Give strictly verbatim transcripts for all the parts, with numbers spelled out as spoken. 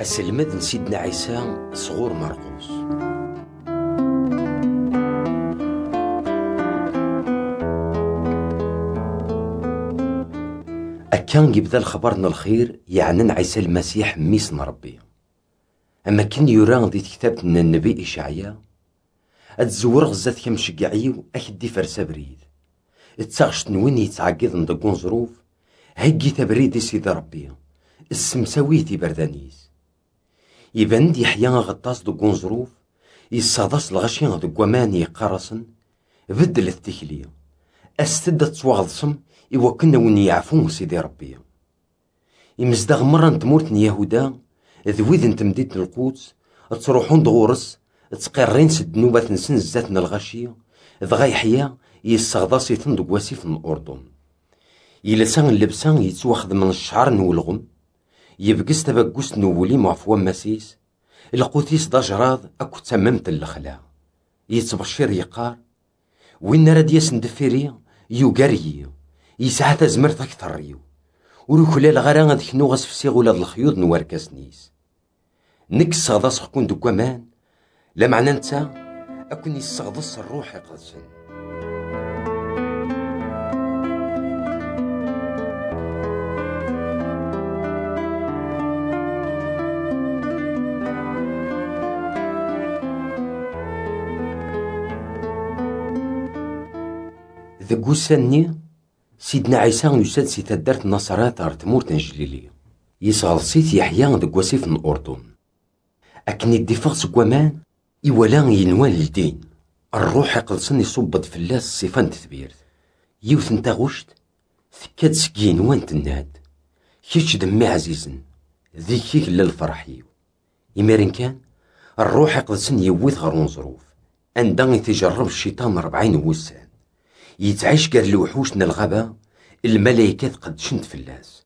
أسلمد سيدنا عيسى صغور مرقوس. أكان يبدا الخبر الخير يعني عيسى المسيح ميسن ربي. أما كان يرى دي كتابة النبي إشعياء أتزور غزات كم شقعيو أكدي فرسا بريد اتساغشت نوين يتعقد ندقون ظروف هجي تبريد سيدي ربي السمساويتي بردانيس يبان دي حيان غطاس دقون ظروف يصادس الغشيان دقوامان يقارسن بدل التكلية أستدى تواغضسم إوا كنا وين يعفون سيدي ربي يمزدغ مرة نتمورتن يهودا ذويذ نتمديت القدس تروحون دغورس تقرين سد نوبة نسن زاتنا الغشية دغا يحيا يستغضاسي تندق واسيف من الأردن يلسان اللبسان يتواخذ من الشعر نولغم يبقس تبقس نولي معفوا مسيس القوتيس دا جراض أكو تممت الخلا يتبشر يقار وين راد يسن دفيري يوغاري يسعى تزمرت أكثر ريو وركلال غران ذيك نوغس في سيغولاد الخيوط نواركاس نيس نكس صغضاس خكون دكوامان لا معنى نتا أكون يستغضص الروح يقلسن ذا سني سيدنا عيسى يساد سي تدارت النصرات ار تمورت نجليلية يسغلصيت يحيى ذا واسيف من الأردن أكن يدفغ سكوامان إولا ينوان الدين الروح يقلصن يصبد في اللاس الصفان تثبيرت يوث نتا غشت ثكاد سكين وان تناد كيش دمي عزيزن ذيكيك للفرحيو إمارين كان الروح يقلصن يوث غرون ظروف أندا يتجرب الشيطان ربعين وسان يتعيش قال الوحوش من الغابة الملايكات قد شنت في اللاس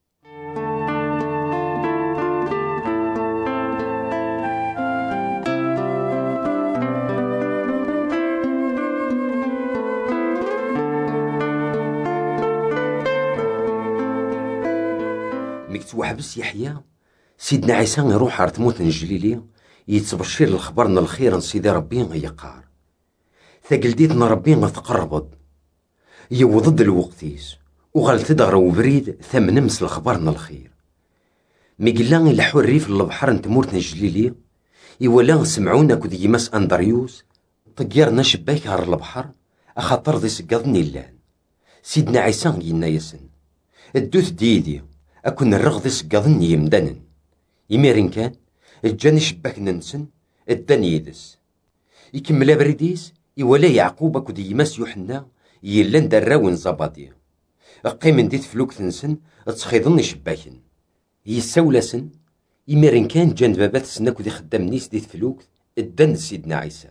مكتوح بس يحيى سيدنا عيسى يروح عرتموت الجليلية يتبشر الخبر ان الخير سيدي ربي يقار ثقلديتنا ربي تقربض يوضد الوقتيس وغال تدغر وبريد ثمن مس الخبرنا الخير ميقلان يلحو الريف البحر نتمورتنا الجليلية يولا سمعونا كود يمس أندريوس طيارنا شباك هار البحر أخاطر ذي سقاضني اللان سيدنا عيسى قيلنا يسن الدوث ديدي أكون الرغض سقاضني يمدنن يميرين كان الجاني شباك ننسن الدن يدس يكمل بريديس يولا يعقوب كود يمس يوحنا يلان دراون زبادية قيمن ديت فلوك تنسن تسخيضني شباكن يساولاسن يميرين كان جان بابات سناكو دي خدام نيس ديت فلوك الدن سيدنا عيسى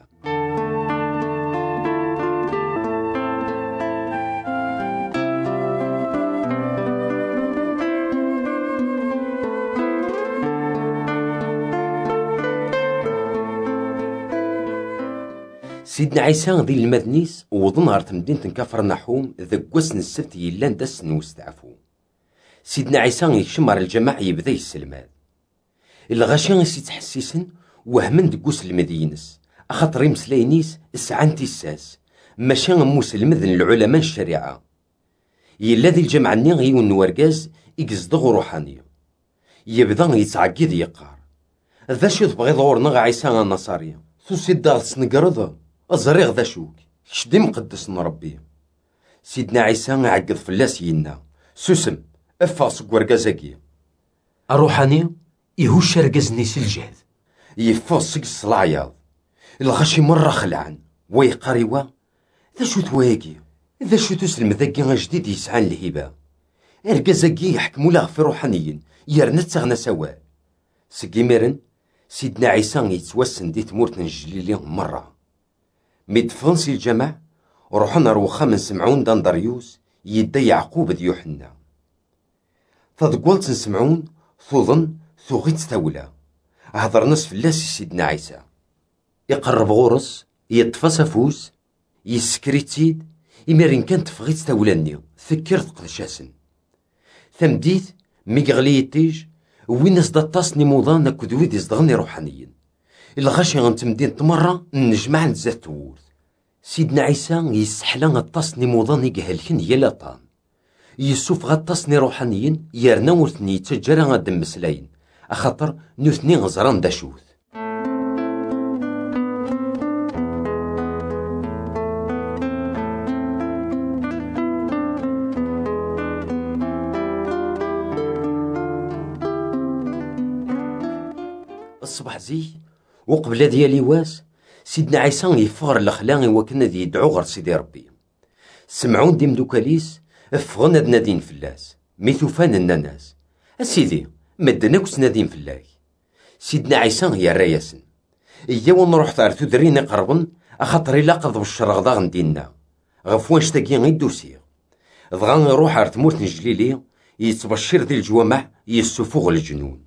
سيدنا عيسى ذي المدنيس وضن عرت مدينة كفر نحوم ذا قوسن السبت يلان دسن وستعفو سيدنا عيسى يشمر الجماعة يبدا يسلماد الغاشي يتحسسن وهمن دقوس المدينس أخاطر يمسلاينيس اسعانتي الساس ماشا مسلم ذن العلماء الشريعة يلا ذي الجماعة نيغي ونورقاز يقصدغ روحانية يبدا يتعقد يقار ذا شو تبغي ظهورنا غا عيسى النصارية ثو سيدا سنقرض أزريغ ذا شوك شدي مقدس ربي سيدنا عيسى يعقد فلاس ينا سوسم افاس قورقازاكي الروحاني يهوش رقزني سلجاد يفاس سقس العياض الغشي مرة خلعان ويقاريوا ذا شو تواقي ذا شو تسلم ذاكي جديد يسعان الهبة رقازاكي يحكموا له في روحانيين يرنت تغنى سواء سقي ميرن سيدنا عيسى يتوسن دي تمورتنا الجليلية مرة ميدفنسي الجمع روحنا روخا من سمعون داندريوس يدا يعقوب ذي يوحنا تضقولت نسمعون ثوظن ثوغيت تاولا هضر نص فلاسي سيدنا عيسى يقرب غورس يطفى سافوس يسكريتيد إمارين كانت تفغيت تاولاني فكرت قدشاسن ثمديت ميغليتيج وين ناس داطاس نيموضان اكد ويد يزدغني روحانيا الغاشي غنتمدين تمرة نجمع نزات تورث. سيدنا عيسى يسحلا غطاس نيموضان يقهلكن يلا طان يسوف غطاسني روحانيا يرنا ورثني يتجرى غادم مسلاين أخاطر نوثني غزران دا شوث. الصباح زي وقبل ديالي واس سيدنا عيسى يفغر الأخلاق وكنا ذي يدعو غير سيدي ربي. سمعون ديم دوكاليس افغن هاد نادين فلاس ميثوفان الناس اسيدي مدناك سنادين فلاك. سيدنا عيسى يا راياسن إيا ونروح ثار تدريني قربن أخاطر إلا قضب الشرغضا غندينا غف واش تاكي غيدوسيغ ضغا نروح عرت مورت نجليلي يتبشر ذي الجوامع يسفوغ الجنون.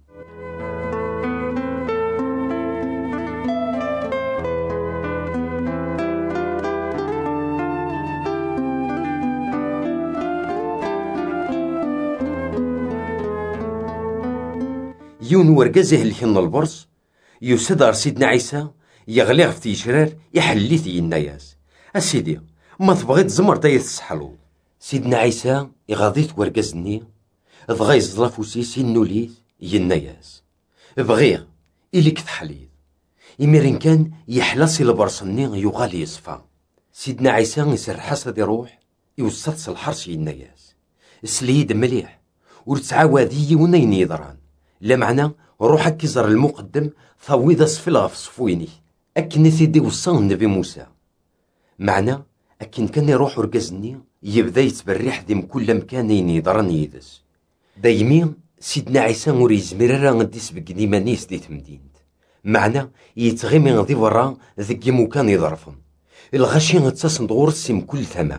يون ورقازه الحين البرص يسدر سيدنا عيسى يغلي في تيشرار يحلي في الناس اسيدي ما تبغيت زمر تا يتسحلو. سيدنا عيسى يغاضيت ورقازني بغا يزلا فوسيس النوليث يناياس بغيغ إليك تحليد يميرين كان يحلصي البرصني يغالي يصفى. سيدنا عيسى يسرحاس هادي روح يوسط الحرس يناياس سليد مليح ورتعاوذي ونين يضران لا معنى روحك كيزر المقدم ثويض صفلها في صفويني أكن ثيدي وصان النبي موسى معنى أكن كان يروح ورقزني يبدا يتبرح ديم كل مكان يضرن يدس دايمين سيدنا عيسى مور يزمر راه غدي يسبق ديمانيس دي تمدينت معنى يتغيمي غدي ورا ذكي مكان يضرفن الغشي غتساس دغور السيم كل ثما.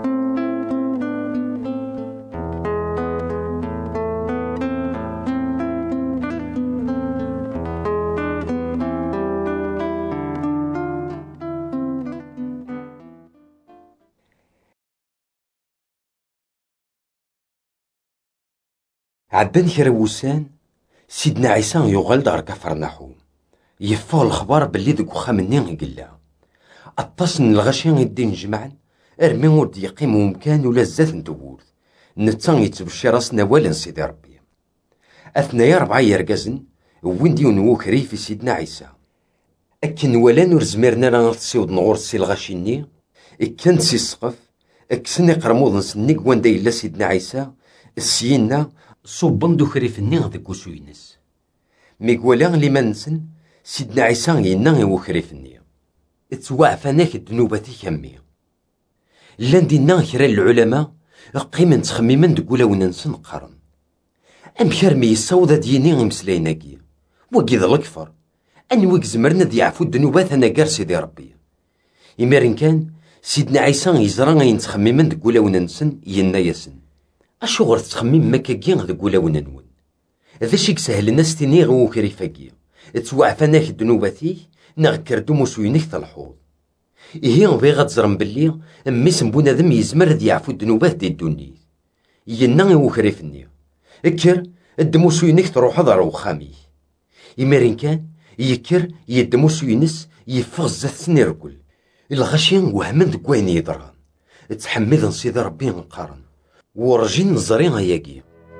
عدان كرا وسان سيدنا عيسى يغال دار كفرناحوم يفوه الخبار باللي ديك وخامني قلا اطاسن الغاشي يدين جمعا ارمي ورد يقيم ممكان ولا زات ندورث نتان يتبشي راسنا والن سيدي ربي اثنايا ربعا يرقزن وين ديون وكري في سيدنا عيسى اكن ولا نرزمرنا راه تسيود نغور سي الغاشيني اكن سي السقف اكسني قرموض نسنيك وان دايلا سيدنا عيسى السينا صوبن دو خريفني غديك وسوينس ميكوالا لي منسن سيدنا عيسى ينا وخريفني اتوعفناك الذنوباتي كمي لان دينا كرا العلماء قيمن تخميمن دكولا وننسن قرن ام كرمي يصوض ديني مسلايناكي وكيد الكفر ان ويك زمرنا ديعفو الذنوبات انا كار سيدي ربي يمرن كان سيدنا عيسى يزرا ينتخميمن دكولا وننسن ينا ياسن اشو غير تخميم مكاكي غدكولا وننون ذا شيك سهل الناس تيني غو كريفاكي توعفناك الذنوباتي نغكر دوموسوينك تالحوض إيه غبي غتزرم بلي ميس بنادم يزمر دي يعفو الذنوبات دي الدنيا ينا يوكريفني اكر الدموسوينك تروح دار وخامي يمارين كان يكر يدموسوينس يفغ زات نركل الغشين وهمن دكوين يضران تحمد سيدي ربي نقارن ورجين نزرين غياكي.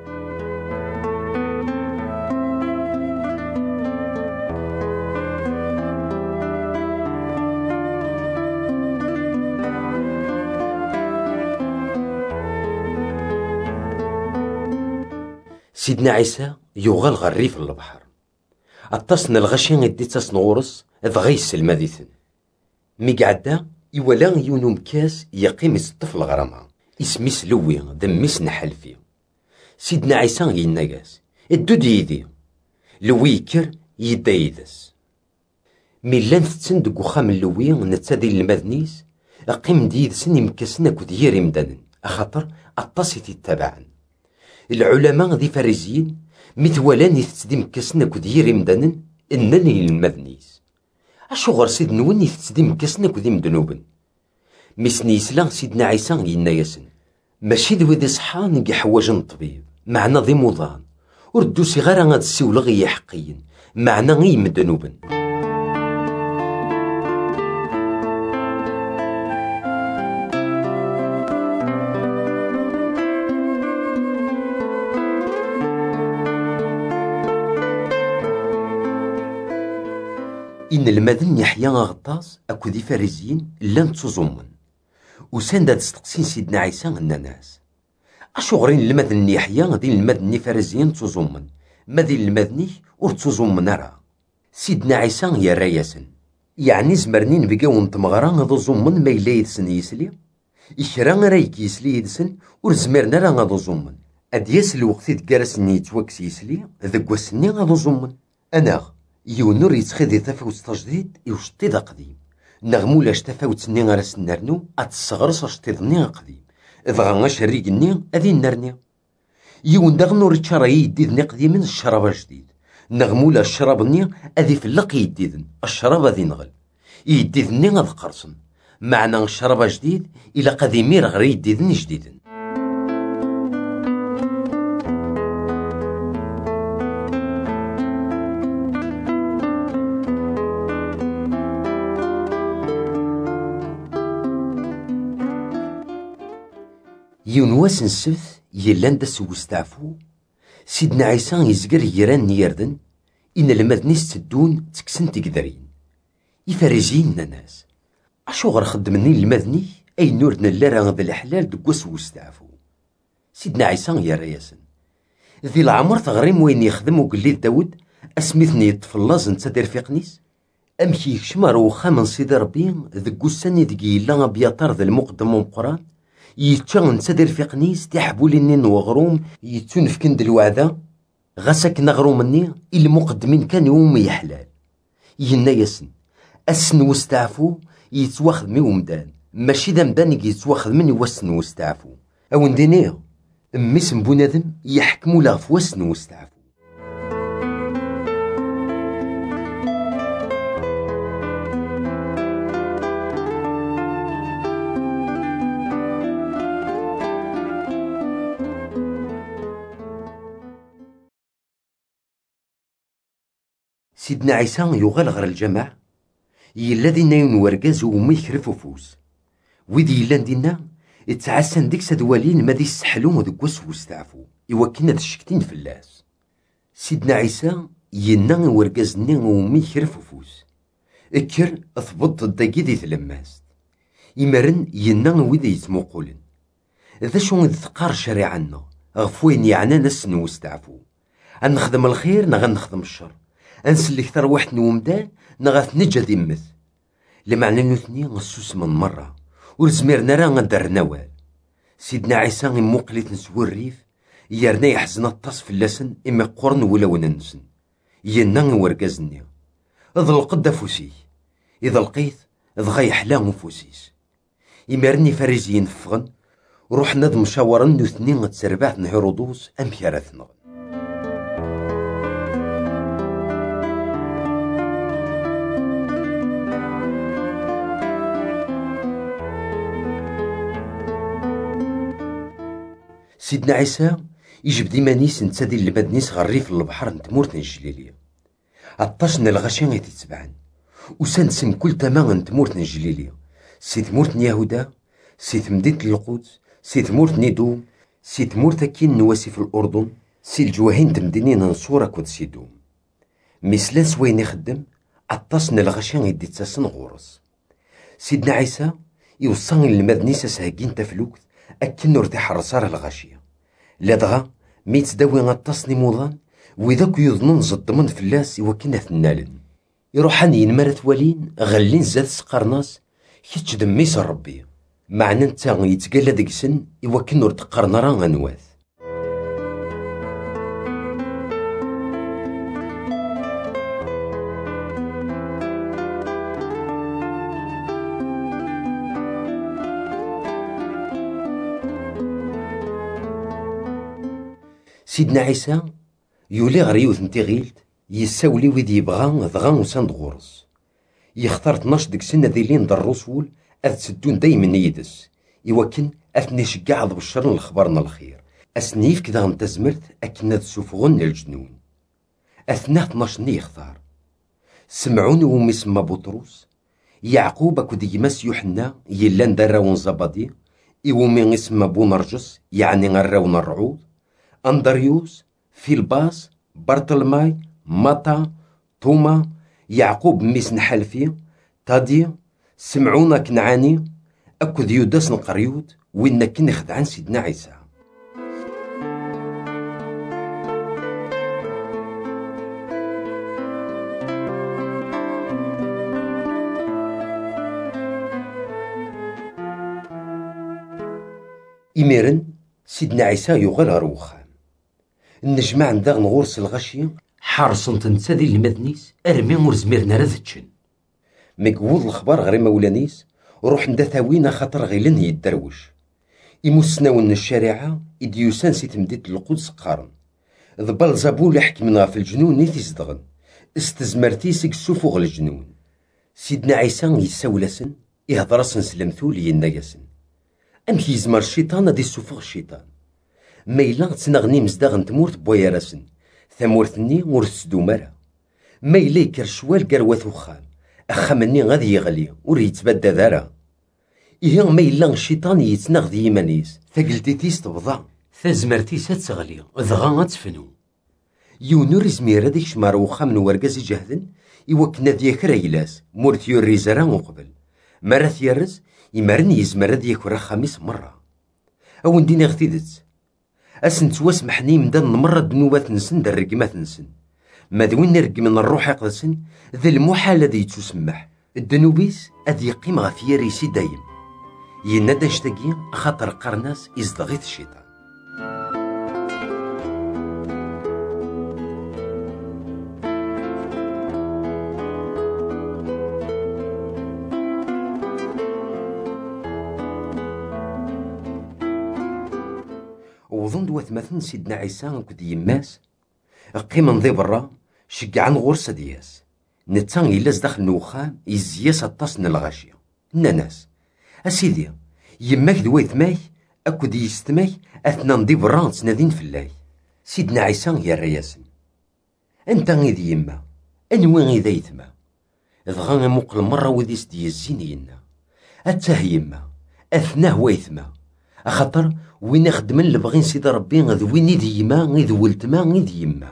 سيدنا عيسى يغال غريف البحر اتصن الغشين يديتاس نغورس دغا يسلم ديثن ميقعدا يولا يونو مكاس يقيم الطفل غرامة اسميس لوي دميس نحل فيه سيدنا عيسى يناقاس الدود يدي لوي يكر يدا يدس ميلان تتسن دك وخام لوي نتادي المذنيس اقيم ديدسن يمكسنا كدير مدانن اخاطر اطاسي تتبعن العلماء ذي فارزيين مثولان يتسدي مكسنا كدير مدانن انني المذنيس اشو غير سيد نون يتسدي مكسنا كدي مدنوبن مسني يسلا سيدنا عيسى ينا ياسن ماشي ذوي ذي صحان كي حواجن الطبيب معنا ذي موضان ور دوسي غير غاد السيولغ يحقيا معنا غي مدنوبن. إن المدن يحيى غطاس أكو دي فارزيين لان تزومن وساندا تستقسين سيدنا عيسى الناس أشو غرين المدن يحيى دين المدن فارزيين تزومن ما دين المدني ور تزومن راه سيدنا عيسى يا رايسن يعني زمرنين بقاو نتمغرا غادو زومن ما إلا يدسن يسلي إكرا رايك يسلي يدسن ور زمرنا راه غادو زومن أدياس الوقت تكارسني يتوكس يسلي ذاك واسني غادو زومن أنا يونور يتخذي تفاوت تجديد يوشطيد قديم نغمولاش تفاوتني غير سنرنو اتصغرس اشطيدني قديم ضغا شريقني اذي نرني يون دغنور يتشرى يديدني قديم الشراب جديد نغمولا الشرابني اذي فلق يديدن الشراب ذي نغل يديدني غاد قرصن معنى الشراب جديد الى قديمير غير يديدن جديدن. يون واس السبت يلان داس وستعفو سيدنا عيسى يزقر يران يردن إن المدنيس تدون تكسن تقدرين يفرجين ناس أشو غير خدمني المدني أي نور نلارا غد الحلال دقوس وستعفو سيدنا عيسى يا رياسن ذي العمر تغريم وين يخدم وقليل داود أسميثني يطفلاز نتا دير في قنيس أمكي يكشمر وخا من سيدي ربي دقوس ساني دقي لا بيطار ذا المقدم ومقران يتشغل نتدير في قنيس تيحبوا لي نين وغروم يتون في كند الوعدة غسك نغرومني اللي مقدمين كان يوم يحلال ينا يسن السن وستعفو يتواخذ مي ومدان ماشي ذا مدان يتواخذ مني وسن وستعفو او ندينيه ميسم بنادم يحكموا لا في وسن وستعفو. سيدنا عيسى يغال غير الجماع يلا دينا يون ورقاز وما يكرف وفوس ويدي يلا دينا يتعسن ديك سدوالين ما دي السحلو ودك وسوس تعفو يوكينا د الشكتين فلاس. سيدنا عيسى ينا ورقاز ني وما يكرف وفوس اكر اثبط الداكي دي تلماس يمرن ينا ويدي يتموقولن ذا شو ذكار شريعنا غفوين يعني ناس نوستعفو غنخدم الخير نا غنخدم الشر انسلك تروحت نومدان نغاث نجا ديمث لمعنى نوثني غسوس من مرة ورزميرنا راه غندر نوال. سيدنا عيسى موقليت نسوي الريف يارنا يحزن الطاس فلاسن اما قرن ولا وننسن ينا ورقازني اذ القد فوسي اذا لقيت ضغا يحلا نفوسيس يمرني فارزيين فغن وروحنا ذ مشاورا نوثني غتسربعت نهيرودوس ام كارثنا. سيدنا عيسى يجبد إيمانيس نتا ديال المدنيس غير الريف البحر نتمورت الجليلية عطاشنا الغاشي غيتتبعن وسنسن كل تما نتمورت الجليلية سي تمورت يهودا سي تمدينة القدس سي تمورت ندوم سي تمورت كين نواسي في الأردن سي الجواهين تمدينين نصورة كود سيدوم مسلاس وين يخدم عطاشنا الغاشي غيديتاسن غورس. سيدنا عيسى يوصان المدنيس سهاكين تفلوكت أكن نور تحرص على الغاشية لدغا ميت داوي غطاسني موضان وذاك يظنون زدمن فلاس يوكنا ثنالن يروحان ينمرت والين غلين زاد سقرناس كيتش دميس ربي معنى نتا يتقال ديك سن يوكن نور تقرنا راه غنواث. سيدنا عيسى يولي غير يوث نتيغيلت يساولي ويد يبغى ضغا وساند غورس يختار اثناش ديك سنة ذيلين در الرسول اذ تسدون دايما يدس يوكن اثني شقاع بالشر الخبرنا الخير أسنيف كذا غنتزمرت أكن ذا سوفغن الجنون أثناء اثناش ني يختار سمعوني ومي سما بطروس يعقوب أكو ديماس يوحنا يلان دراون زبادي إيومي اسم بونرجس يعني غراون الرعود أندريوس فيلباس برطلماي ماتا توما يعقوب ميس نحلفي تادي سمعونا كنعاني أكو ديوداس القريود وين كن خدعان سيدنا عيسى. إميرن سيدنا عيسى يغال غير وخام النجمة عندها نغورس الغشي حارسن تنسى ذي المدنيس أرمي ورزميرنا رذتشن مقوض الخبار غير مولانيس وروح ندا ثاوينا خاطر غيلن يدروش إموسناون الشارعة إديوسان سي تمديد القدس قارن ضبال زابول حكمنا في الجنون نيثي صدغن استزمرتي سيك سوفوغ الجنون سيدنا عيسى يساولاسن يهضرسن سلمثول يناياسن أمك يزمر الشيطان غادي يسوفغ الشيطان ما إلا تنغني مزداغن تمورت بويا راسن ثمورتني ور تسدو مرا ما إلا يكر شوال كروات وخام أخامني غادي يغلي ور يتبدى دارا إيه ما إلا الشيطان يتنغ ذي يمانيس ثقلتيتيس تبضع ثزمرتيس تغلي ضغا تفنو يونور زمير هذيك شمار وخام من ورقاز جهدن يوكنا ذي كرايلاس مورت يوري زرا وقبل مرات يرز يمرن يزمر هذا يكون خميس مرة أو ندينا غتيدت أسن تواسمحني مدان مرة دنوبات نسن دا الرقمات نسن ما دوين نرق من الروح يقدسن ذا المحال الذي تسمح الدنوبيس أذ يقيم غفيا ريسي دايم ينادى اشتاقي خاطر قرناس يزدغيث الشيطان. وظن دوات مثلا سيدنا عيسى كد يماس قيمن ذي برا شقعن غرسة دياس نتان يلاز داخل نوخام يزياس الطاسن الغاشية ناناس أسيدي يماك دويت ماي أكد يستماي أثنان ذي برا تنادين في الله سيدنا عيسى يا رياسن أنت غيدي يما أنوين غيدا يتما ضغان مقل مرة وذيس ديازين ينا أتاه يما أثناه ويثما أخطر وين خدمن لبغين سيدي ربي غذ وين يدي يما غيد ولتما غيد يما.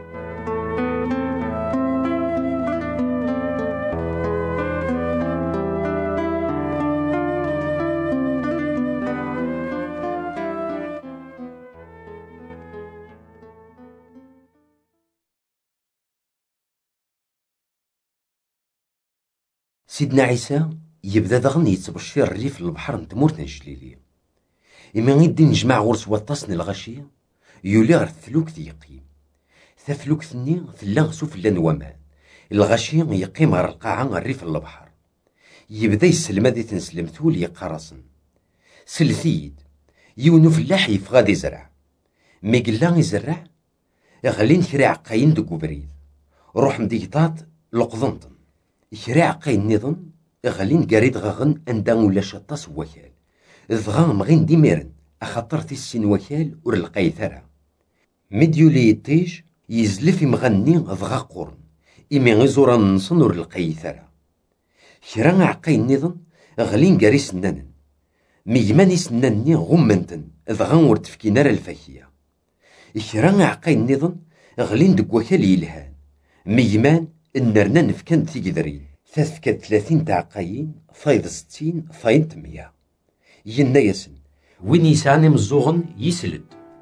سيدنا عيسى يبدا دغن يتبشر الريف البحر نتمورت الجليلية إما غيدي نجمع غرس وطاسن الغشية يولي غير الثلوك ذي يقيم ثفلوك ثني ثلا سوف لان ومان الغشي يقيم غير القاعة الريف البحر يبدا يسلم هذي تنسلم ثول يقرصن سلثيد يونو فلاح يفغاد يزرع مي قلا يزرع يغلين كري عقاين دقو بريد روح مديطات لقضنطن كري عقاين نظن يغلين قريد غغن أندان ولا شطاس وكال ضغا مغين ديميرن أخطر تيسين وكال ور القيثرة مديولي يطيج يزلف مغني ضغا قرن إمي غزورا نصن ور القيثرة كرا عقاين نظن غلين قاري سنانن ميماني سنانني غمنتن ضغا ور تفكينار الفاكية كرا عقاين نظن غلين دق وكال يلهان ميمان النرنا نفكان تيقدرين ثاثكاد ثلاثين تعقاين فايض ستين فاين تمية ينا ياسن وين يسعني مزوغن يسلد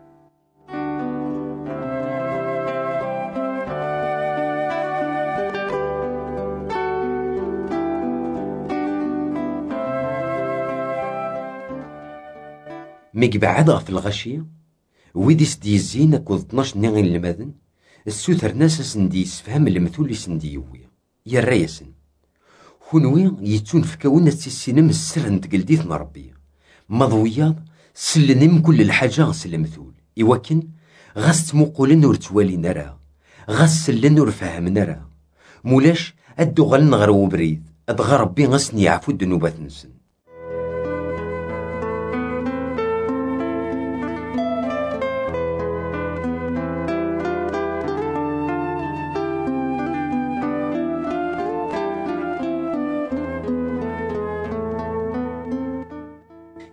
ميقبعد في الغشية ويدي سديزين أكو اثناش نيغين الماذن السوثر ناس سندي يسفهم المثول سندي يوي يا الرياسن كونوي يتون فكاونا تسينم السر نتقلديثنا ربي مضوياض سلنم كل الحاجة سلمثول إوكن غاس تموقولن ور توالينا راه غاس سلن ور فهمنا راه مولاش أدو غلن غرو بريد أدغى ربي غاسني يعفو الدنوبات نسن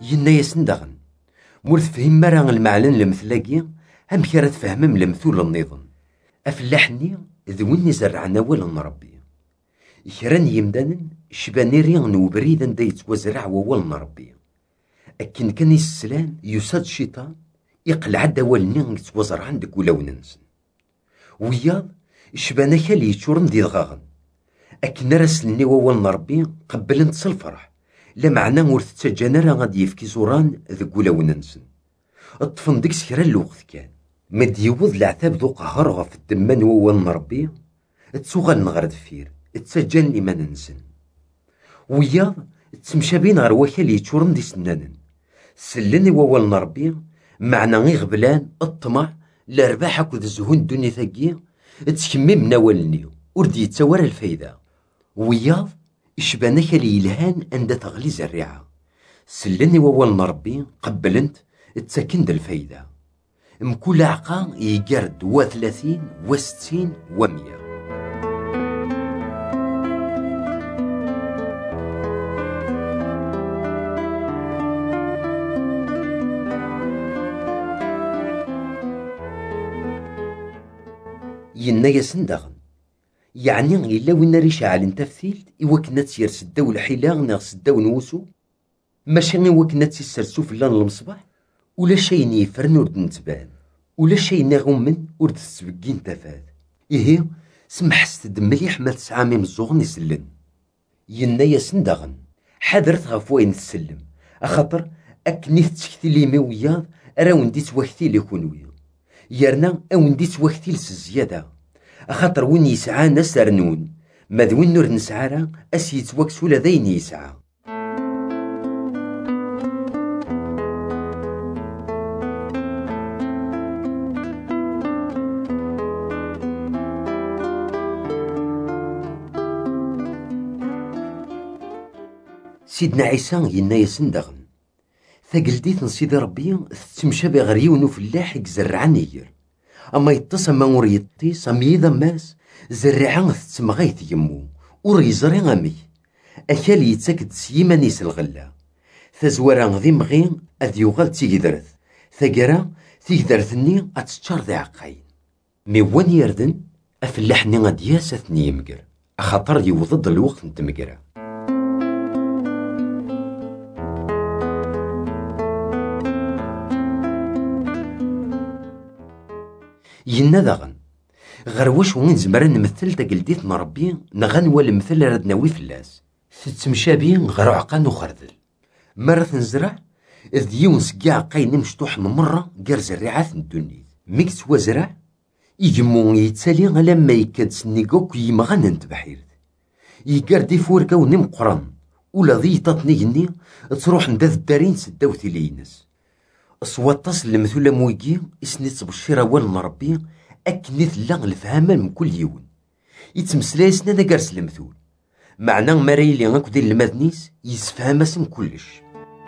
ينا ياسن داغن مور تفهم مرا المعنى المثلاقي هم كرا تفهمم المثول النظام أفلاحني ذوين زرعنا ولا ربي كران يمدانن شباني ريان وبريدا دا يتوزرع ووالنا ربي أكن كان يسلان يساد الشيطان يقلع دوالني يتوزر عندك ولا وننسن وياض شبانا كالي يتشورن دي دغاغن أكن راسلني ووالنا ربي قبل نتصل الفرح لا معنى ور تتجانا راه غادي يفكي زوران ذك ولا وننسن الطفن ديك سكرا الوقت كان مد يوض العتاب ذو قهر غف الدمان ووالنا ربي تسوغال نغرد فير تسجل لي ما ننسن ويا تمشى بين غير وكال يتشورن دي سنانن سلني ووالنا ربي معنى غي غبلان الطمع لرباح اكود الزهون الدنيا ثاقية تكمم ناولني وردي يتسوار الفايدة ويا اشبانا كالي يلهان عند تغلي زريعة سلني ووالنا ربي قبلنت تسكند الفايدة مكل عقا يقرد وثلاثين وستين ومية ينا ياسن داغن يعني إلا وين ريش على تفثيلت إوكنا تسير سداو الحيلة ناغ سداو نوسو ماشي إوكنا تسير في اللان المصباح ولا شي نيفرن ورد نتبان ولا شي نغمن ورد تسبقين تفاد إيه سمح ستد مليح ما تسعى ميم الزغن يسلن ينا ياسن داغن حذرت غف وين تسلم أخاطر أكني تسكتي لي موياض أرا وندي توكتي لي كونوي يرنا أوندي توكتي لسزيادة أخاطر وين يسعى ناس رنون ماذ وين نور نسعى راه أس يتوكس ولا ذين يسعى سيدنا عيسى ينا ياسن داغن ثقلديت نسيدي ربي تمشى بغير يونو فلاح يزرعن يير اما يتصم ما ور يطيس ام يضماس زرعان تسمغيت يمو ور يزري غامي اكال يتسكد سيمانيس الغلا ثزورا ذي مغين اذ يغال تيقدرث ثقرا تيقدرثني اتشار ذي عقاين مي وين يردن افلاحني غاد ياسثني يمقر اخاطر يوضد الوقت نتمقرا ينا داغن غير واش وين زمرا نمثل تقلديت ربي نغنوى المثل راد ناوي فلاس تتمشى بيه غير عقان وخردل مرة نزرع إذ يون سكاع قاين مشطوح من مرة قار زريعات الدنيا ميكس وزرع يجمو يتسالي على ما يكاد سنيقوك يمغان انت بحيرت يقار دي فوركا ونم قران ولا ذي تطنيقني تروح نداذ الدارين سداو تيلينس صواتاس المثولة مويقي اسنيت بشيرا والنا ربي أكنيت لا الفهامة من كل يوم يتمسلاي سنانا قارس المثول معنى مريلي غاكو ديال المدنيس يسفهم اسم كلش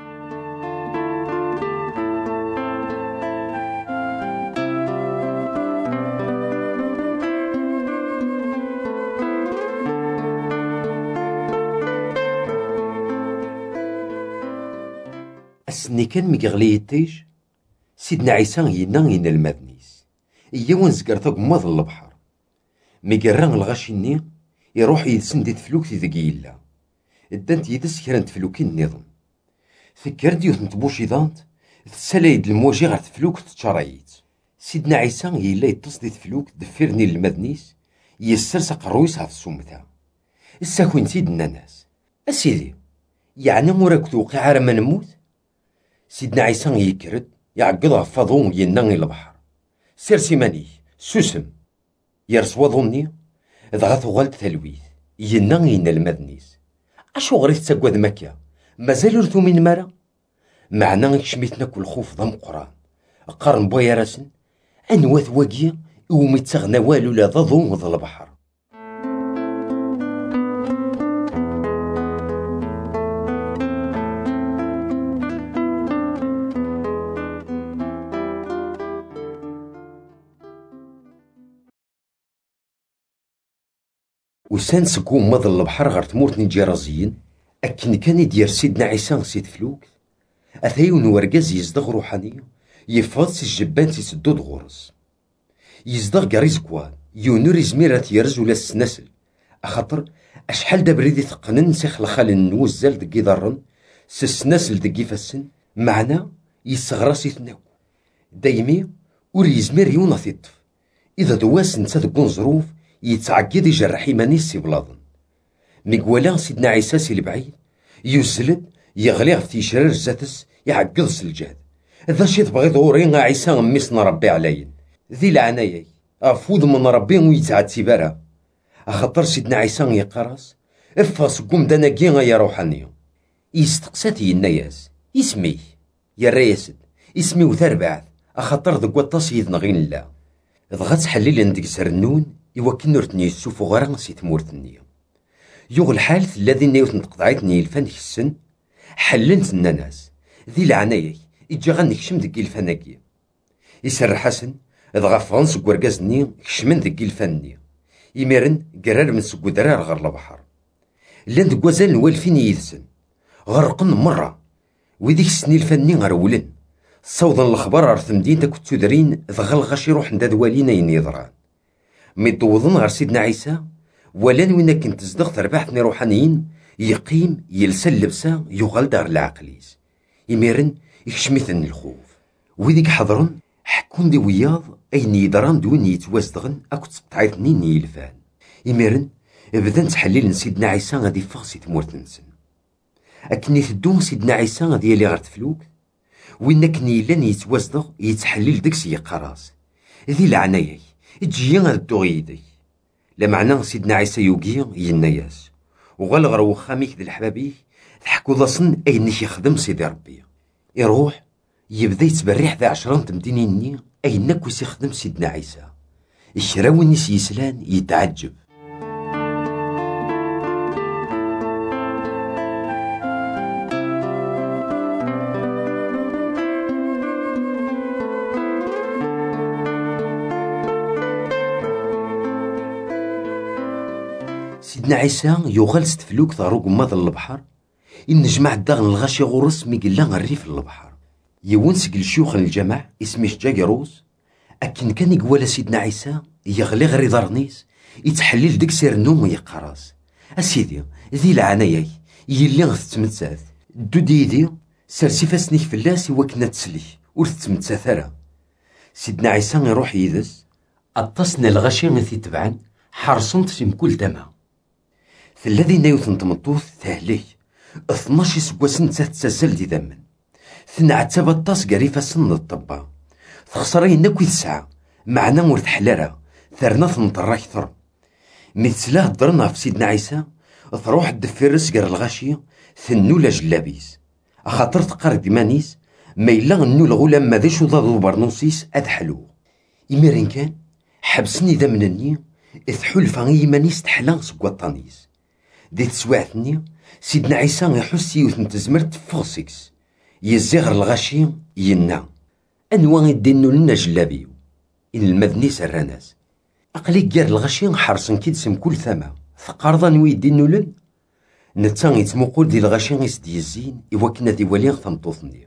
السني كان ميغلي يتيج سيدنا عيسى ينا ين المدنيس إيا ونزقر ثوق ماض البحر ميقران الغاشيني يروح يدسن دي تفلوك في ذاك يلا الدانت يدس كران تفلوكين النظام فكر ديوث نتبوشي ضانت تسالايد المواجي غير تفلوك تتشرايت سيدنا عيسى يلا يتص دي تفلوك دفرني المدنيس يسرس قرويس هاف السومتا الساكوين سيدنا ناس أسيدي يعني موراك توقع على ما نموت سيدنا عيسى يكرد يعقضها فضون ينغي البحر سير سيماني سوسم يرسوا ظني ضغط غلط تلويث ينغي المدنيس اشو غريت تسقوذ مكة مازال رثو من مرة معنى كشميتنا كل خوف ضم قران قرن بويا راسن انواث واقية ومتسغنا والو لا ضضو ظل البحر وسان سكو مضل البحر غير تمورتني جرازيين أكن كان يدير سيدنا عيسى سيد فلوك أثايون ورقاز يزدغ روحانية يفاض سي الجبان تيسدود غورس يزدغ قريز كوان يونور يزميرات يرز ولا السناسل أخاطر أشحال دابريدي تقنن سيخ لخال نوزال دقي ضرن سسناسل دقي فاسن معنا يسغراسي ثناو دايمي ور يزمير يوناث يطف إذا دواس نتا دقون ظروف يتعقد يجرح إيمانيس سي بلاضن مقوالا سيدنا عيسى سي البعيد يوزلد يغلي في تيشرار زاتس يعقد الجهد ذا شي تبغي ظهوري عيسى غميسنا ربي عليا ذي العناية أفوض من ربي ويتعد تيبارا أخطر سيدنا عيسى يقراس افاس قوم داناكي يا روحانية يستقساتي الناس اسمي يا رياسد اسمي وثار بعث أخطر ذا قوطاس يذنغين الله ضغط تحليل ندق سرنون يوكل نورتني السوف وغران سي تمورتني يوغ الحال الذي نيوت نتقطعيتني الفن السن حلنت الناس ذي العناية إجا غنكشم دقي الفناكي يسر حسن ضغا فرنس كوركازني كشمن دقي الفني يميرن قرار من سكو درار غير البحر لان دكوازال نوالفين يدسن غرقن مرة وذيك السني الفني غرولن صوضا الأخبار عرف مدينة كنت تدرين ضغا الغاشي روح نداد والينا ينيضران ميدوضن غير سيدنا عيسى ولان وين كنت تزدغ تربحتني روحانيين يقيم يلسل لبسا يغال دار العقليس يميرن يكشمثن الخوف وذيك حضرن حكون دي وياض أين يدران دون يتوازدغن أكو تقطعيتني نيلفان يميرن بدان تحليل سيدنا عيسى غادي يفغ سي تمورت نسن أكني تدون سيدنا عيسى غادي يلي غير تفلوك وين كني لان يتوازدغ يتحلل داكسي يقراص ذي العناية تجي غادو يدي لمعنى سيدنا عيسى يوقي يناياس وغال غير وخاميك ذي الحبابي تحكو ضاصن أينك يخدم سيدي ربي يروح يبدا يتبرح ذا عشرين تمدينيني أينك ويس يخدم سيدنا عيسى الشراوي نيس يسلان يتعجب سيدنا عيسى يغال ستفلوك ضارو قماض البحر إن جمع الدغن الغاشي غورس ميقلا غريف البحر يوون سقل شيوخ الجماع اسميش جاكروس أكن كان يقوال سيدنا عيسى يغلي غري دارنيس يتحلل ديك سير النوم ويقراص أسيدي ذي العناية يلي غتتمتثاث دو ديدي سرسي فاسنيك فلاس وكنا تسليك ور تتمتثاث راه سيدنا عيسى يروح يدس أطسنا الغاشي غيث يتبعن حرصنت في مكل دما الذي نايوثن تمطوث ثهليك اثناش سكواسن تتسلسل دي ذمن ثنع تبطاس قريفة سن الطبا تخسرين نكوي تسعة معنا ورد حلارة ثرنا ثنطرا كثر مثلاه درنا في سيدنا عيسى تروح الدفيرس قر الغاشية ثنو لا جلابيس أخاطر تقار ديمانيس ما إلا غنو الغلام ماذا شو ضادو برنوسيس أد حلو إميرين كان حبسني ذمنني إثحول فاني يمانيس تحلان سكواطانيس دي تسواعتني سيدنا عيسى يحس يوثن تزمرت فوسيكس يزيغر الغاشي ينا أنواع يدينو لنا جلابيو إن المذني سراناس أقليك جار الغاشي حرصن كيدسم كل ثما ثقارضان ويدينو لن نتان يتمقول دي الغاشي يسدي الزين إواكنا دي وليغ ثمطوثني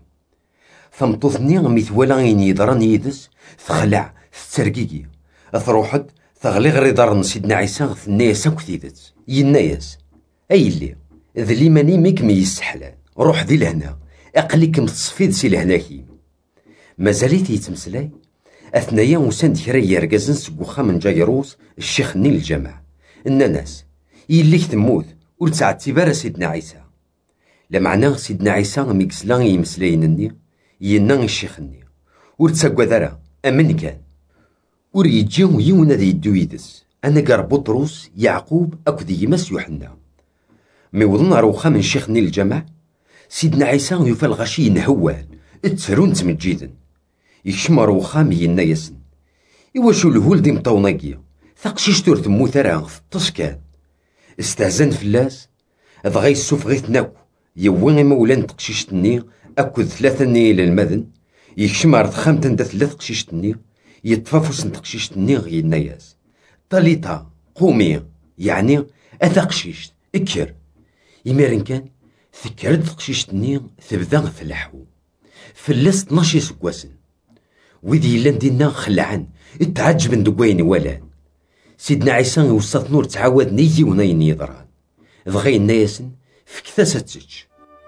ثمطوثني ميثوالا ينيضران يدس ثخلع ثترقيقي ثروحد ثغلي غري دارن سيدنا عيسى ثناياس أكو ثيدت يناياس أي اللي ذلي ماني ميك مي يسحلان روح ذي لهنا أقليك متصفيد سي لهناكي مازاليت يتمسلاي أثنايا وساند كرا يرقزن سكوخا من جايروس الشيخ نيل الجماع الناس يليك تموت ورتسعد تبارا سيدنا عيسى لمعنى سيدنا عيسى ميكسلان يمسلاينني ينا الشيخ ني ورتساقوا ذرا أمن كان ور يجيو يونا ذي يدو يدس أنا قار بطرس يعقوب أكو ذي يمس يوحنا ميوضن روخا من شيخ نيل الجماع سيدنا عيسى يفال غاشي نهوال اتسرون تمجيدن يكشم روخا مينا يسن إواشو الهول دي مطوناكيا ثقشيش تور تمو ثرا ثطسكان استهزان فلاس ضغي السوف غيث ناكو يوين مولان تقشيشتني أكو ثلاثة ني للمذن يكشم عرض خامتا دا ثلاث قشيشتني يتفافوس نتقشيشتني غي الناياس طاليتا قومي يعني أثا قشيشت اكر يميرن كان فكرت تقشيشتني تبدا ثلحو فلاس اثناش يسكواسن، ويدي يلان دينا خلعان اتعجبن دكوين والان. سيدنا عيسى يوسط نور تعاود نيزي وناين يضران، دغا ياسن فكثاسة تتش.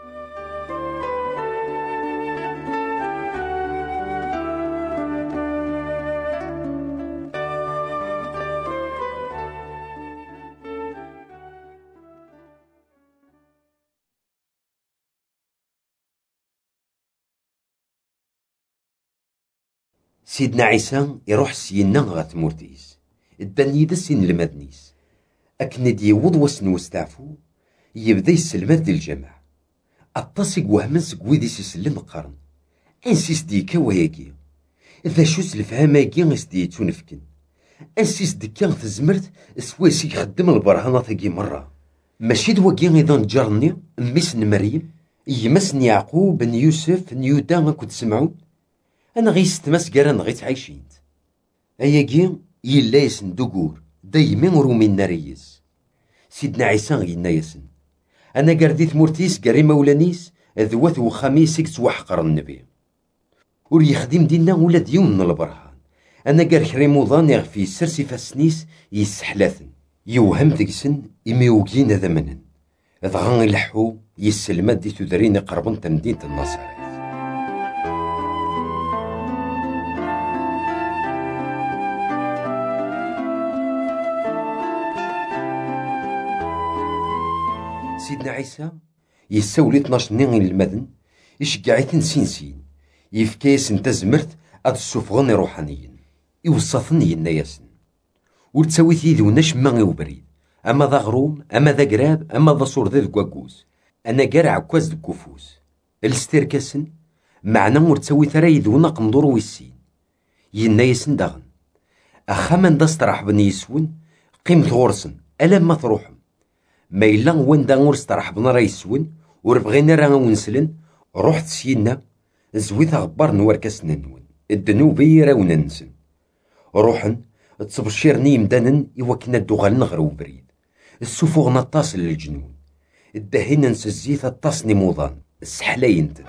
سيدنا عيسى يروح سينا غا تمورتيس، الدان يدس سين المدنيس، أكن ديوض وسن وستعفو يبدا يسلمات ديال الجماعة. الطاسق وهمن سكويديس يسلم قرن انسيس ديكا وياكي ذا شوس الفهاماكي غسدي تونفكن انسيس ديكا تزمرت سواسي يخدم البرهانة ثاكي مرة. ماشي دواكي ايضا جارني ميس مريم يمس يعقوب بن يوسف نيودا ما كنت سمعون انا غيست مسكران غيت عايشينت اياكي يلا يسن دوكور دايما رومي ناريس. سيدنا عيسى غينا ياسن انا قرديت مورتيس قري مولانيس ذوات وخميسك توحقر النبي ور يخدم دينا ولا ديون من البرهان. انا قار كريموضان يغفي سرسي فاسنيس يسحلاثن يوهم ديكسن يميوكين هذا منن ضغان يلحو يسلمات دي تدرين قربن تمدينة النصارى. سيدنا عيسى يساولي اثناش نين المدن يشقعيتن سين سين يفكاس انت زمرت اد السفغن روحانيين يوصفن ينا ياسن ورتساويت يدوناش ما وبريد اما ذا غروم اما ذا قراب اما ذا صور ذا كواكوز انا قارع عكواز دكوفوس الستيركاسن معنا ورتساويت راه يدونا قمدور ويسين ينا ياسن داغن اخاما دا استراح بني يسون قيمت غورسن الا ما تروحم ما إلا وين دا غور استراح بنا راه يسون وربغينا راه ونسلن روحت سينا زويت غبار نوركاس ننون الدنوبي راه وننسن روحن تصبشيرني مدانن يوكنا الدوغال نغرو بريد السفوغ نطاس للجنون الدهين ننس الزيت الطاسني موضان السحلاينتن.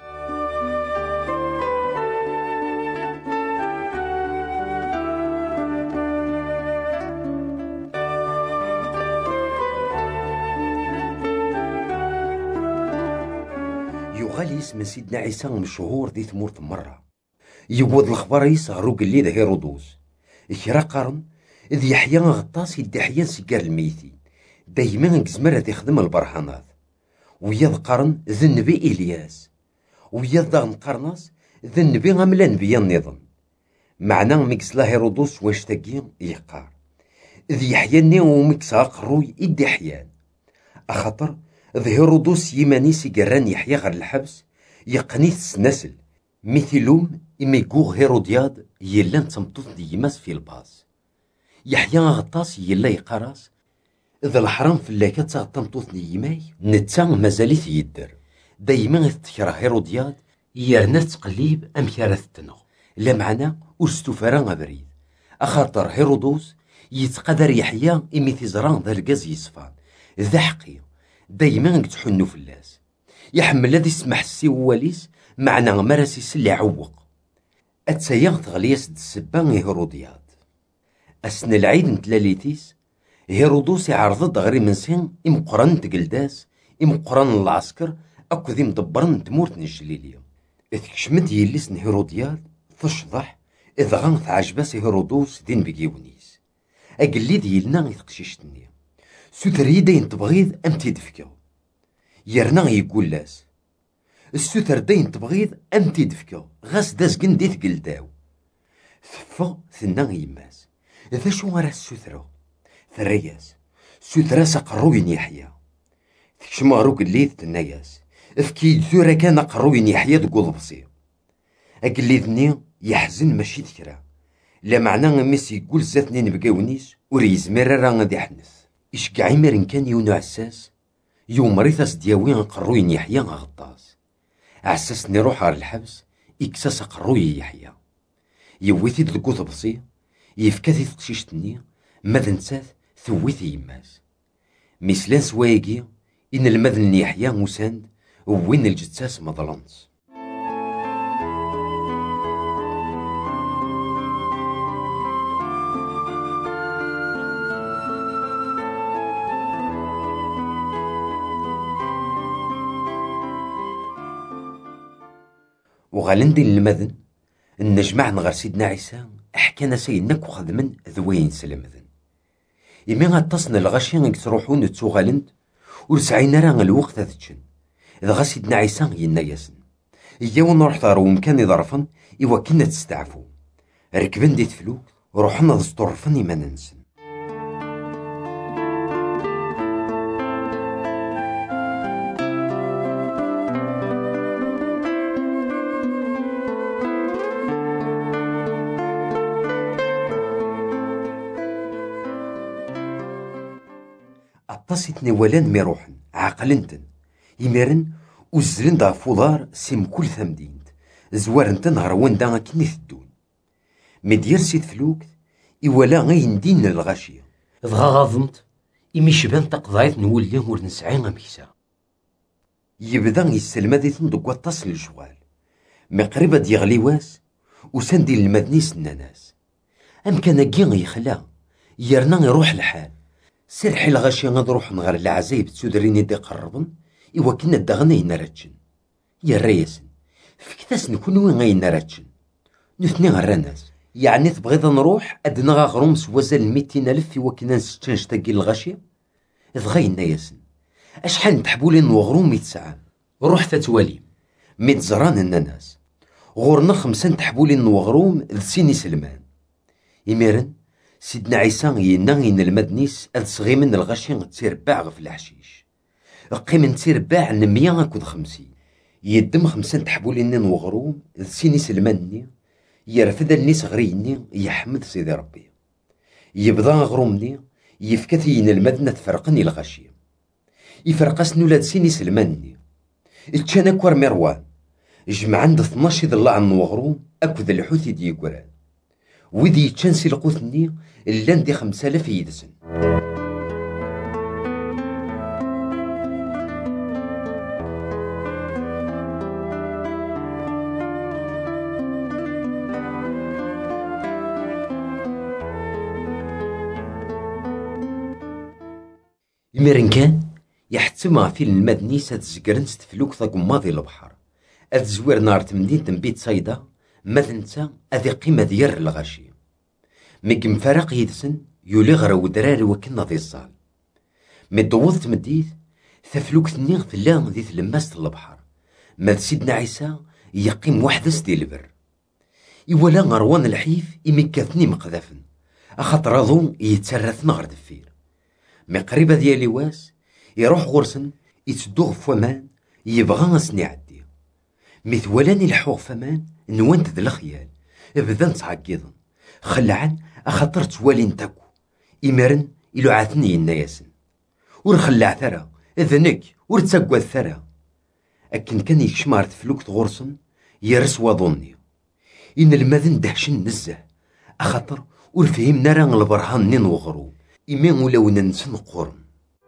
يغالي اسم سيدنا عيسى مشهور دي ثمورت مرة يقود الخبر يصغرو قلي ذا هيرودوس إكرا قرن إذ يحيى غطاس يدي حيان سكار الميتين دايما كزمر هاد يخدم البرهانات وياض قرن ذا النبي إلياس وياض داغن قرناس ذا النبي غاملا نبيا النظام معنا مكسلا هيرودوس واش تاكي يقار إذ يحيى ني ومكسا قروي إدي حيان أخطر ذا هيرودوس يماني سيقران يحيى غير الحبس يقنيت السناسل مثلوم إما يقوغ هيرودياد يلا نتمطوط ديماس في الباص يحيى غطاس يلا يقراس إذا الحرام فلاكا تغطمطوط ديماي نتا مازاليت يدر دايما تكره هيرودياد يرنا تقليب أم كارث تنغ لا معنا ورستوفارا أبريد أخاطر هيرودوس يتقدر يحيى إمي تزران ذا الغاز يصفان ذا حقي دايما تحنو فلاس يحمل هذا يسمح السي واليس معنا مراسي سلي عوق اتسايا تغلياس د السبان هيرودياد اسن العيد نتلاليتيس هيرودوس يعرض غري منسين امقران تقلداس امقران العسكر اكو ذي مدبرن تمورت الجليلية اثكشمد يليسن هيرودياد تشضح اذا غان تعجباس هيرودوس دين بقيونيس اقليد يلنا يثقشيشتني سوتر داين تبغيض ام تيدفكو يرنا يقول لاس السوتر داين تبغيض ام تيدفكو غاس دازقن ديت قلداو ثفا ثنا يماس ذا شو راه السوترو ثرياس سوترا سقروين يحيى تكشما روك الليث تناياس افكي ثورا كان قروين يحيى دقول بصير اقليذني يحزن ماشي ذكرى لا معنى ميسي يقول زاتني نبقاونيس وريزمر راه غادي يحنث إشكاعي مرن كان يونو عساس يوم ريثاس دياوين قروين يحيى غطاس عساس نروح على الحبس إكساس قروي يحيى يويثي دقو تبصي يفكاثي تقشيشتني ماذا نسات ثويثي يماس مثلان سوايقي إن المذن يحيى مساند وين الجتاس مظلنس. وغالندي المذن النجمع نغير سيدنا عيسى حكانا سيدناك وخدمن ذوين سلمذن إمي غاتصن الغاشي تروحون نتوغالند ورسعينا راه الوقت هذتشن إذا سيدنا عيسى ينا ياسن إياو نروح ثارو مكان ظرفن إوا كنا تستعفو ركبن ديت فلوك وروحنا دستورفن إما ننسن. أطاسيتني ولان ميروحن عاقلنتن يميرن وزلن دا فولار سيم كل ثمدينت زوارنتن هروان دا كني ثدون مدير سيد فلوك إولا غين دين الغاشية ضغا غاضمت إمي شبان تقضايت نولي ور نسعي غميسا يبدا يسلم ذي تندق وتصل الجوال مقربة ديغلي واس وسندي المدنيس الناس أم كان كين يخلا يرنا يروح الحال سرحي الغاشية غنروح نغير العزايب تسودريني دي قربن إوا كنا داغني نراتشن يا رياسن فكتاس نكون وين غاين نراتشن نثني غير الناس يعني تبغيض نروح أدنا غروم سوازال ميتين ألف إوا كنا نستنش تاقي الغاشية ضغينا ياسن أشحال نتحبولين وغروم ميت ساعة روح تتواليم ميت زران الناس غورنا خمسة نتحبولين وغروم لسيني سلمان يميرن سيدنا عيسى ينغين المدنيس أذ صغي من الغاشي تيرباع في الحشيش قيم تيرباع نمية كود خمسين يدم خمسة تحبولين وغروم لسيني سلمانني يرفد النيس غريني يحمد سيدي ربي يبدا غرومني يفكثين المدنة تفرقني الغاشية يفرقسني ولاد سيني سلمانني اتشان اكوار مروان جمع عند اثناش ضلع عن وغروم اكد الحوثي دي قران ويدي يتشانسي القوثني اللي عندي خمسة آلاف يدسن يميرن كان يحتمى في المدني ساتزقرن ستفلوك ثاق ماضي البحر أذ زوير نار تمدين تنبيت صيدا مثنتا أذي قيمة ديار الغاشية ميك مفارق يدسن يولي غرا ودراري وكنا ذي الصال مدوض تمديت ثفلوك ثنيغ ثلان ذي ثلماست البحر ماذ سيدنا عيسى يقيم وحدس دي البر إولا غروان الحيف إميكاثني مقذافن أخاطر أظن يتسرث نغر دفير مقربة ديالي واس يروح غرسن يتدوغ فمان يبغى غسني عدي مثولاني الحوغ فمان نوانت ذا الخيال ابدا نتعقيضن خلعان اخاطر توالي نتاكو إمارن إلو عاثني النياسن ورخلع ثرى اذنك ورتساقوا الثرى أكن كان يكشمار تفلوك غرسن يرس وظني إن المذن دهشن نزه أخاطر ورفهمنا راه البرهان نين وغروب إمين ولو ننسن قرن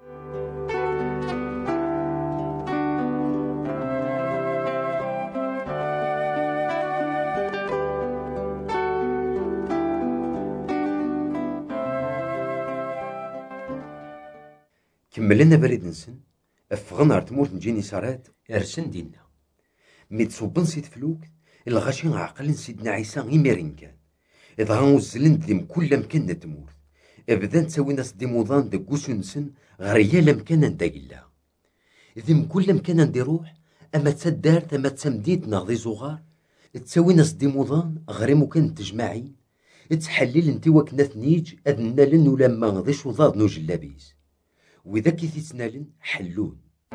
كملنا بريد نسن افغن ار تموت نجيني سارات ارسن دينا ميتصوبن سيد فلوك الغاشي عقل سيدنا عيسى غيميرين كان إذا غنوزلن ديم كل مكان نتموت ابدا تسوي ناس ديموضان دكوسو نسن غريا لمكان نداقلا ذيم كل مكان ندي روح اما تسدار اما تسمديت نغضي زغار تسوي ناس ديموضان غري مكان تجمعين تحلل انتي وكنا ثنيج اذنا لن ولا ما غضيش وضاد نوج اللابيس وإذا كي تنالن حلون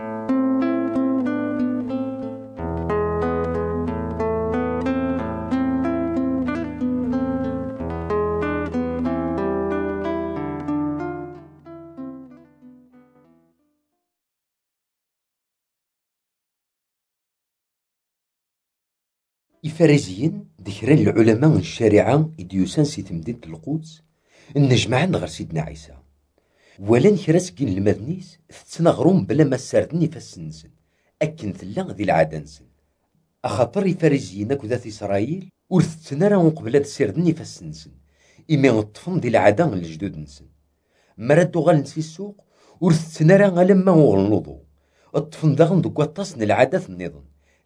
إفاريزيين ذكران العلماء الشارعة إديوسان سي تمدينة القدس النجمعان غير سيدنا عيسى ولان كراس كين المدنيس تتنغروم بلا ما ساردني فالسنسن أكن ثلا ذي العادة نسن أخاطر إفاريزيين أكو ذات إسرائيل ورثتنا راه قبل تسيردني فالسنسن إمي غطفن ذي العادة الجدود نسن مرادو غالنسي السوق ورثتنا راه لما غلنوضو الطفن داغن دوكا تصن العادات النظام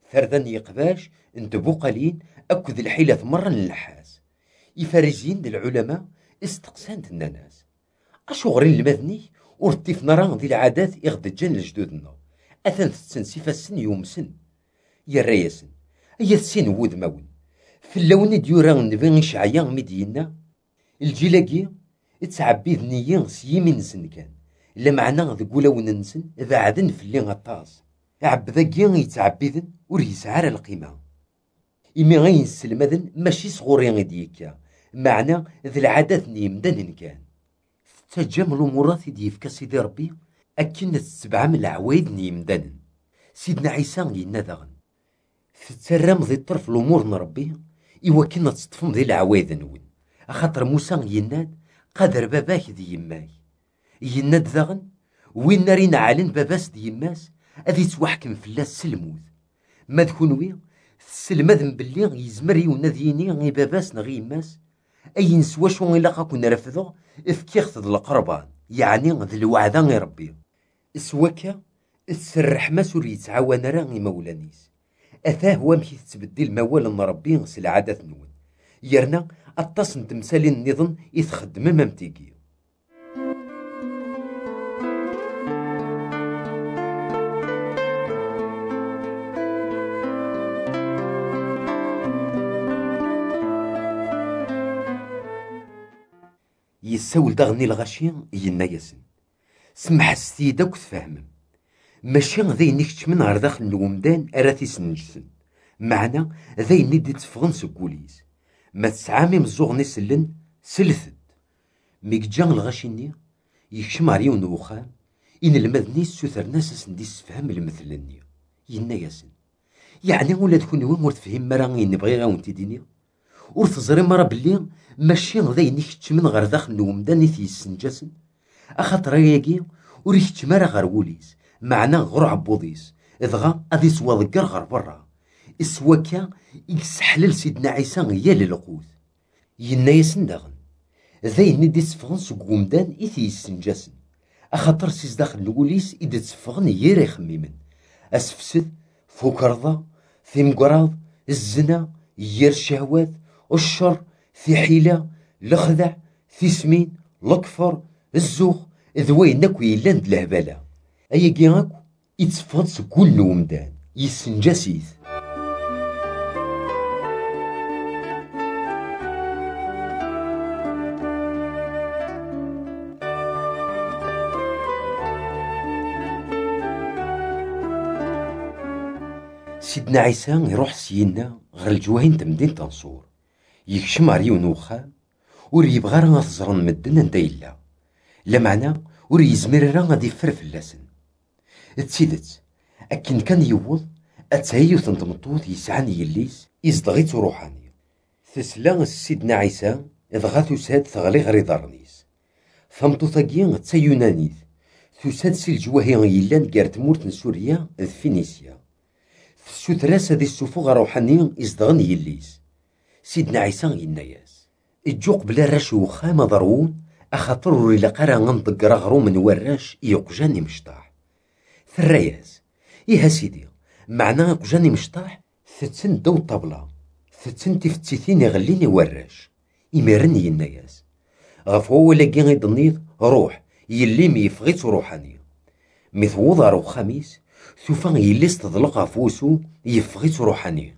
ثردن يقباش انتبو قليل أكد الحيلة مرة للنحاس. يفارزين العلماء استقسانت الناس أشغرين المذني ورتيف نرى ذي العادات يغد جن لجدودنا أثن تسنسي فالسن يوم سن يا رياسن أي السن وود مون في اللون ديورا نبي نشعيا مدينة الجيلاقي اتعبي ذنيين سيمين سن كان إلا معنا ذقولا وننسن بعدن في اللي غطاس عبذاقي يتعبي ذن وريسعار القيمة إمي غين السلمذن ماشي صغورين ديكا معنا ذي العادات نيمدن كان تجمل أمورات ديفكا سيدي ربي أكن السبعة من العوايد نيمدن سيدنا عيسى ينادغن تتسرم ذي الطرف الأمور نربي إوا كنا تصطفم ذي العوايد نون أخاطر موسى يناد قادر باباك ذي يماي يناد ذغن وين نارين عالن باباس ذي يماس أذي توحكم فلاس سلموذ ما ذكونوي السلمذن باللي يزمر يونذيني غي باباس نغي يماس أي نسوى شو إلا كنا رفضو إفكيخ ذي القربان يعني ذي الوعدان غي ربي إسواكا السرح ما سوري يتعاون راغي مولانيس أثاه هو مكي تتبدل موال نربي غسل العادة نون يرنا التصن تمثال النظام يتخدم ممتيقي. يساول داغني الغاشي ينا ياسن سمح السيدة وتفهمم ماشي ذي نكتش من غير داخل الومدان أراتي سنجسن معنا ذي ندي تفغن سكوليس ما تسعامي مزوغني سلن سلثد ميك جان الغاشيني يكشم عريون وخام إن المذني سوثر ناس سندي سفهم المثلني ينا ياسن يعني ولا تكوني وين مرتفهم مراني نبغي غاون تيديني ورتزري مرة بلي ماشي ذي نكتش من غير داخل الومدان يثي السنجسن أخاطر ياكي وريكتش مرا غير وليس معنا غر عبوضيس إذغا أذي سوا ذكر غير برا إسواكا يسحلل سيدنا عيسى يا للقوت ينا ياسن داغن ذي ندي تسفغن سكومدان إثي السنجسن أخاطر سيز داخل الوليس إذا تسفغن يري خميمن أسفسد فوكرضا في مقراض الزنا يير الشهوات الشر في حيلة الخدع في سمين الكفر الزوخ ذوي نكوي لاند الهبالة أي كياكو يتفض سكول نومدان يسنجاسيث سيدنا عيسى يروح سينا غير الجواهين تمدين تنصور يكشم عريون وخام ور يبغى راه تزرن مدن انت إلا لا معنى ور يزمر راه غادي يفر فلاسن تسيدت أكن كان يوض أتهيو تنتمطوط يسعان يليس يزدغيت روحاني تسلا سيدنا عيسى إذغا تساد تغلي غري دارنيس ثمطوطاكي تسيونانيث تساد سي الجواهي يلان كار تمورت سوريا ذ فينيسيا ستراس هذي السفوغ روحاني يزدغن يليس سيدنا عيسى يناياس الجوق بلا راش وخام ضرون أخاطر ولا قرا غنطق رغرو من وراش يقجاني مشطاح ثرياس إيها سيدي معنى يقجاني مشطاح ثتسن دو الطبلة ثتسن تفتيثين يغليني وراش يمرن يناياس غفو ولا كي غيضنيض روح يلي ميفغيت روحاني مثوض رو خميس ثوفا يليس تضلق غفوسو يفغيت روحاني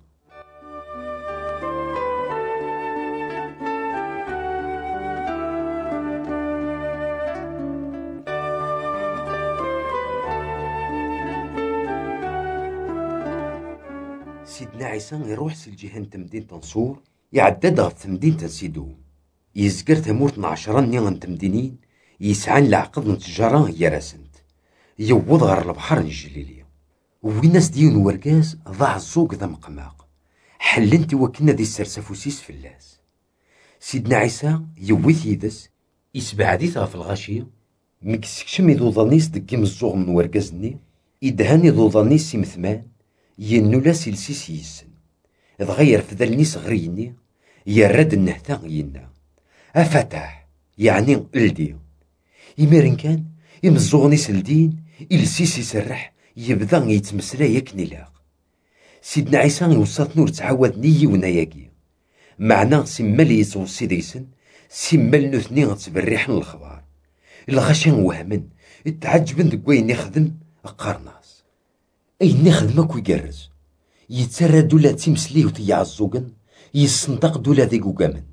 سيدنا عيسى يروح سي الجهة تمدين تنصور يعدد غف تمدين تنسيدو يزكر تمورت نعشران نيغن تمدينين يسعان العقد نتجارة هي راسنت يوض غير البحر الجليلية وين ناس ديون ورقاس ضاع الزوق ذا مقماق حلنتي وكنا دي السرسفوسيس في اللاس سيدنا عيسى يوث يدس يسبع ديث غف الغاشية مكسكشم يدوضانيس دقيم الزوغ من ورقازني يدهاني دوضانيس سيمثمان ينو لا سلسيس يسن اتغير في ذلنيس غريني يرد النهتا ينا أفتح يعني الدي يمرن كان يمزوغني سلدين السيس يسرح يبدا يتمسلا يكني لاق سيدنا عيسى يوصات نور تعاود نيي ونياكي معنا سما لي يتوصي ديسن سما لنوثني غتبريحن الخبار الغاشي وهمن تعجبن دك وين يخدم قارناس اين يخدم اكو يقرز يتسرى دولا تيمسليه وتيعزوقن يصندق دولا ذي قوقامن.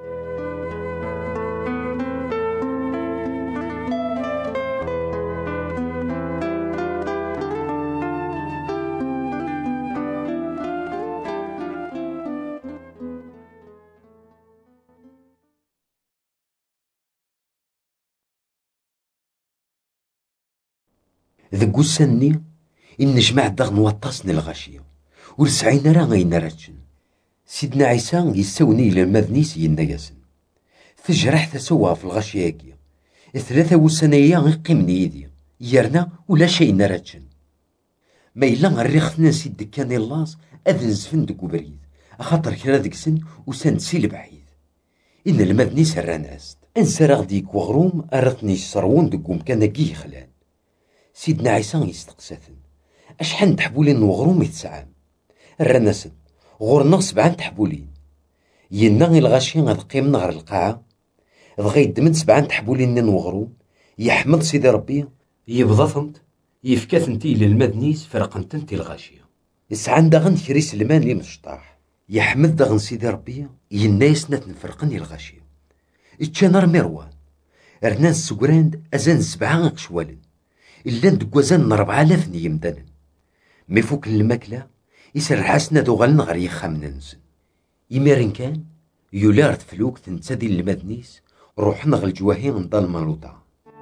ذك وساني إن جمع دغن وطاسن الغاشية ورسعين راه غين راتشن. سيدنا عيسى يساوني إلى المذنيس يناياسن تجرح تسوها في الغاشياكي ثلاثة وسنية غيقيمني يدي يرنا ولا شيء نراتشن. ما إلا غريختنا سيد كان اللاص أذن زفن دك وبريد أخاطر كرا ديك سن وسان سيل بعيد. إن المذنيس الراناست أنسرغ ديك وغروم أرثني الصرون دك ومكان كي خلان. سيدنا عيسى يستقساثن أشحال تحبولين وغروم يتسعام الرناسن غورنا سبعان تحبولين ينا الغاشي غاد قيمنا غير القاعة دغا يدمن سبعان تحبولين وغروم يحمد سيدي ربي يبضثنت يفكاثنتي للمدنيس فرقنتنتي الغاشية يسعان داغن كريس المان لي مشطاح يحمد داغن سيدي ربي ينا يسنات نفرقني الغاشية اتشانر مروان رنان سكراند أزان سبعان قشوالن إلا ندكوازان ربعة آلاف يمدانن مي فوق الماكلة يسرحاسنا دوغالن غير يخامنا نسن. يميرن كان يولارد فلوك تنتادي المدنيس روحنا غل جواهي نضال مالوطا.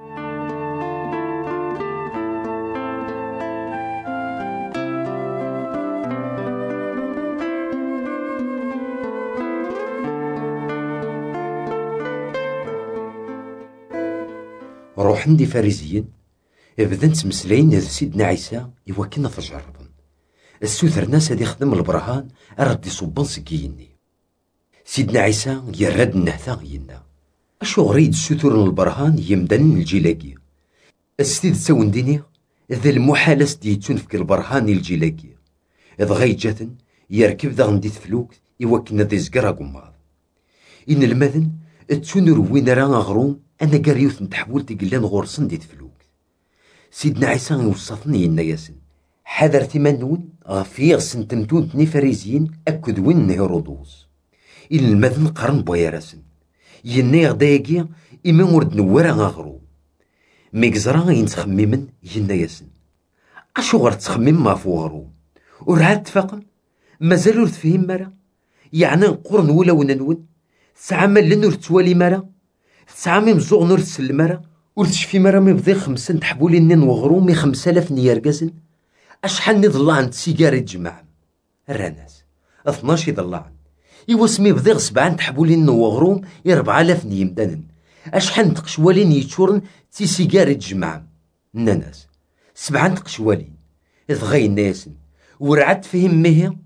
روحن دي فاريزيين بدن تمسلاين هذا سيدنا عيسى إوا كنا تجربن السوثر ناس هادي يخدم البرهان أرد يصبن سكيني. سيدنا عيسى يرد النهثا ينا أشو غريد السوثر البرهان يمدن الجيلاكي السيد تساون ديني ذا المحالة ديتون فك البرهان الجيلاكي إذ غيجاتن يركب ذا غندي فلوك إوا كنا دي زقرا قماض. إن المذن تسون روين راه غروم أنا قريوث نتحول تقلان غورسن ديت فلوك. سيدنا عيسى يوصفني يناياسن حذر ثمانون غفيغ سنتمتون تني فريزيين أكد وين هيرودوس إن المذن قرن بويراسن ينايغ دايقيا إما ورد نوارا غغرو ميكزرا ينتخممن يناياسن أشو غير تخمم ما فوغرو ورعاد تفاقم مازال ور تفهم مرا يعني نقرن ولا وننون تسعة مال نور توالي مرا تسعة ممزوغ نور تسلم مرا ور تشفي مرا مبضي خمسة تحبولي نين وغرو مي خمسة آلاف نياركازن أشحال نضلعن سيجاري تجمع الرناس اثناش يضلعن إوا سمي بضيغ سبعان تحبولين وغروم ربعة آلاف يمدانن أشحال تقشوالين يتشورن تي سيجاري تجمع الناس سبعان تقشوالين إذ غاي ناسن ورعد فهم مهي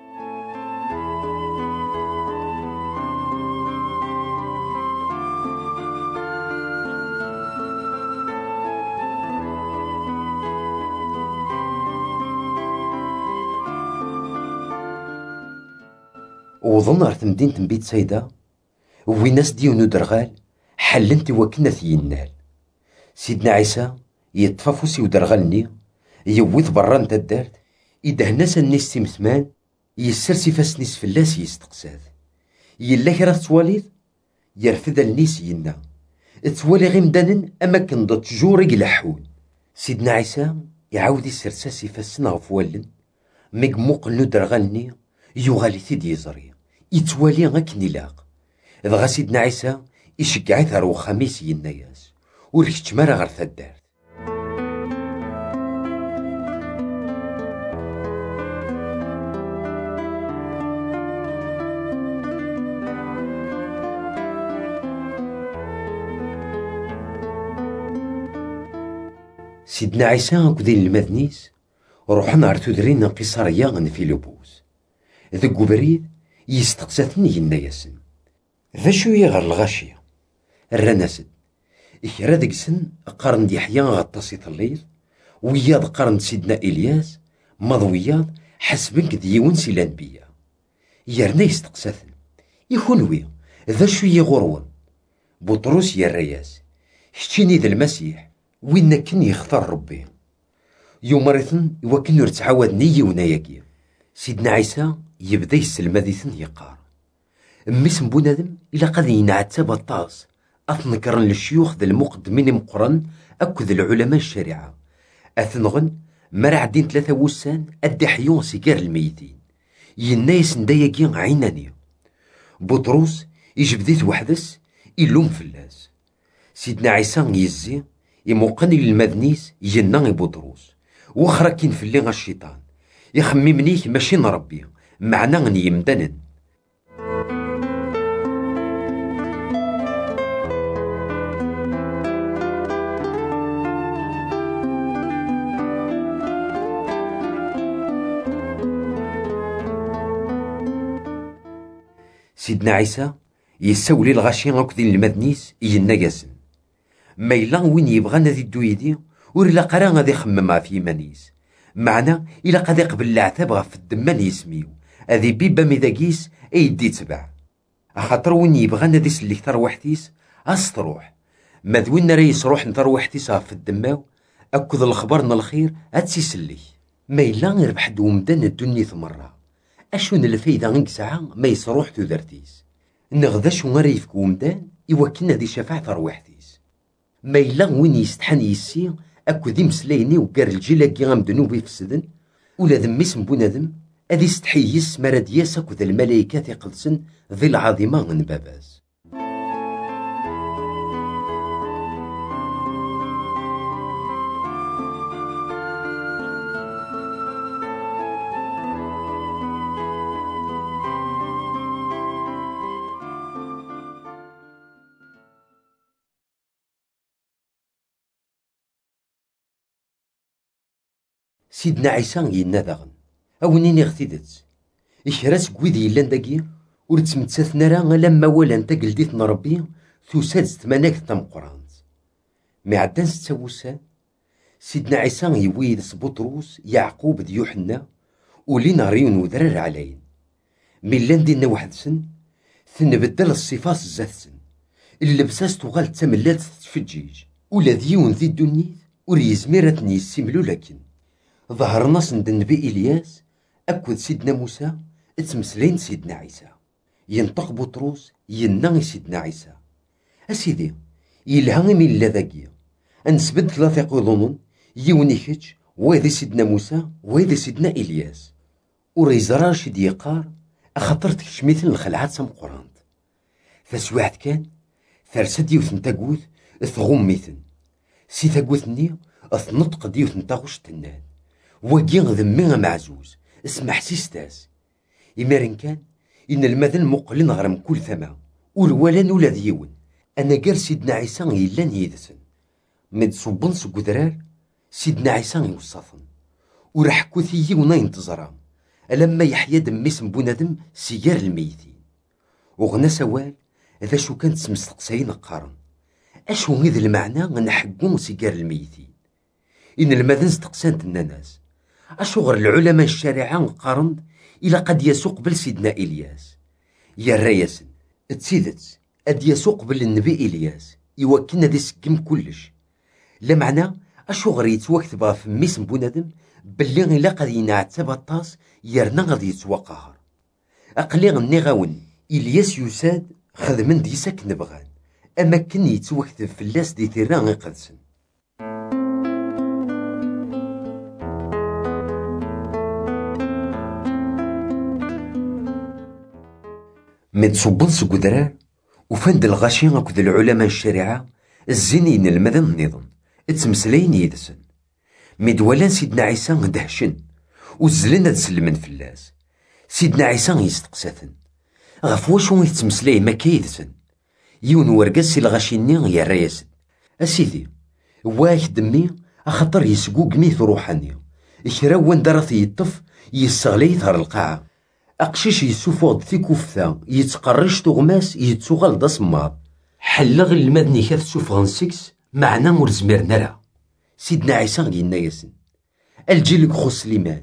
وظن رث مدينة بيت سيدة وين ناس ديونو درغال حلنت وكنا ثينال. سيدنا عيسى يتفافوسي ودرغالني يوث بران تدارت يدهناس الناس تيمثمان يسرسي فاسنيس فلاس يستقساد يلا كرا تواليد يرفد النيس ينا توالي غيمدانن أما كنضت جوري لحون. سيدنا عيسى يعاود يسرساسي فاسنا غفوالن ميقموق نو درغالني يوغالي ثيد يزري يتوالي غاكني لاق دغا سيدنا عيسى يشجعي ثارو خميس يناياس وركتش مرا غير ثدارت. سيدنا عيسى كدين المذنيس روحنا عرتو درينا قصاريا غن فيلبوس ذك بريد يستقساتني يناياسن ذا شوية غير الغاشية الرناسد إكرا ديك سن قارن دي حيان غطاسي الليل وياض قارن سيدنا إلياس ماض وياض حسبنك ديون سي الانبياء. يرنا يستقساثن يكونوي ذا شوية غرون. بطرس يرياس شتيني ذا المسيح وين كن يختار ربي. يومرثن وكن يرتعاود نية وناياكي. سيدنا عيسى يبدا يسلم ذيثن يقار ميسم بونادم إلا قد ينعتب الطاس أثنكرن للشيوخ ذا المقدمين مقرن أكد العلماء الشريعة أثنغن مرع دين ثلاثة وسان أدي حيون سيجار الميتين ينايس نداياكي عيناني. بطروس يجبديت وحدس يلوم فلاس. سيدنا عيسى يزي يموقني للمدنيس يناغي بطروس وخرا كين فلي الشيطان يخممنيك ماشي نربي معنا غني يمدنن. سيدنا عيسى يسولي الغاشي هكذا المدنيس ينقاسن ما إلا وين يبغى نادي الدويدي ورلا قرا غادي يخمم في مانيس معنا إلا قد يقبل العتاب غف الدمان يسميو هذي بيبا ميداكيس أيدي تبع خاطر وين يبغى نادي يسلك تروحتيس أس تروح ما ذوين رايس روح نتروحتيس غف الدماو أكد الخبر الخير أتسيسلي ما إلا يربح دومدان الدنيا ثمرة أشون الفايدة غنك ساعة ما يسروح تودرتيس نغدا شو غير يفكو مدان يوكلنا دي شفاعة روحتيس ما إلا وين يستحن يسي أكو ذي مسلايني وكار الجيلاكي غامدنو يفسدن ولا ذميس بونادم أذي يستحي يس مراد ياس أكو ذا الملايكات يقدسن ذي العظيمة غن باباز. سيدنا عيسى ينادغن أونيني غتيدت إكراس كويدي يلان داكي ورتمتساثنا راه لما ولا نتا قلديت نربي توساد ثماناك تمقرانت مي عدان ستة وسان سيدنا عيسى يويد بطروس يعقوب دي يوحنا ولينا ريون وذرر علين ميلان دينا وحدسن ثنبدل الصفات الزاثسن اللبساس تغال تملات تفجيج ولا ديون ذي الدنيا وريزميرتني يسيملو لكن ظهر ناس ند النبي إلياس أكد سيدنا موسى اتمسلين سيدنا عيسى ينطق بطروس ينغي سيدنا عيسى أسيدي يلهغي من لاذاكي أنسبد ثلاثة قضون يوني كتش ويدي سيدنا موسى ويدي سيدنا إلياس وريزرار شي ديقار أخطرت كشميثن الخلعات سام قرانت فسواحد كان ثرسد ديوث نتاقوث ثغميثن سي تاقوثني أثنطق ديوث نتاغوش تنان وكي ذمي معزوز اسمح سيستاس إمارن كان إن المذن مقلن غرم كل ثما والولان ولا ديون أنا قال سيدنا عيسى يلان يدسن مد صبن سكدرار سيدنا عيسى يوصفن وراح كوثي وناين تزرام لما يحيى دميس بونادم سيار الميتين وغنا سوال إذا شو كانت سمستقسين قارن أشو غيذ المعنى نحقون سيار الميتين إن المذن استقسانت الناس أشغر العلماء الشارعة قارن إلى قد يسوق بل سيدنا إلياس يا الرياسن تسيدت أد يسوق بل النبي إلياس يوكلنا دي سكم كلش لا معنى أشغر يتوكت بغا في ميسم بونادم بلي إلا قد ينعتب الطاس يرنا غادي يتوقهر أقلي غني غاون إلياس يساد خدمن ديساك نبغان أما كن يتوكت في اللاس دي تيران يقدسن من صبن سكدرار وفند الغاشي أكد العلماء الشريعة الزينين المذن النظام اتمسلين يدسن مدولان سيدنا عيسى دهشن وزلنا دسلمن فلاس سيدنا عيسى يستقساثن غف واشو يتمسلي ما كيدسن يون ورقاس الغاشيني يا رياسن أسيدي واحد دمي أخطر يسقوق ميث روحاني إكراوان درث يطف يستغلي ثار القاعة أقشيش يسوفوض في كفثة يتقرش تغماس يتسوغل دا صماد حلغ المدني كاث سوفغن سكس معنا مرزمير نرى سيدنا عيسى قلنا ياسن الجيل خو سليمان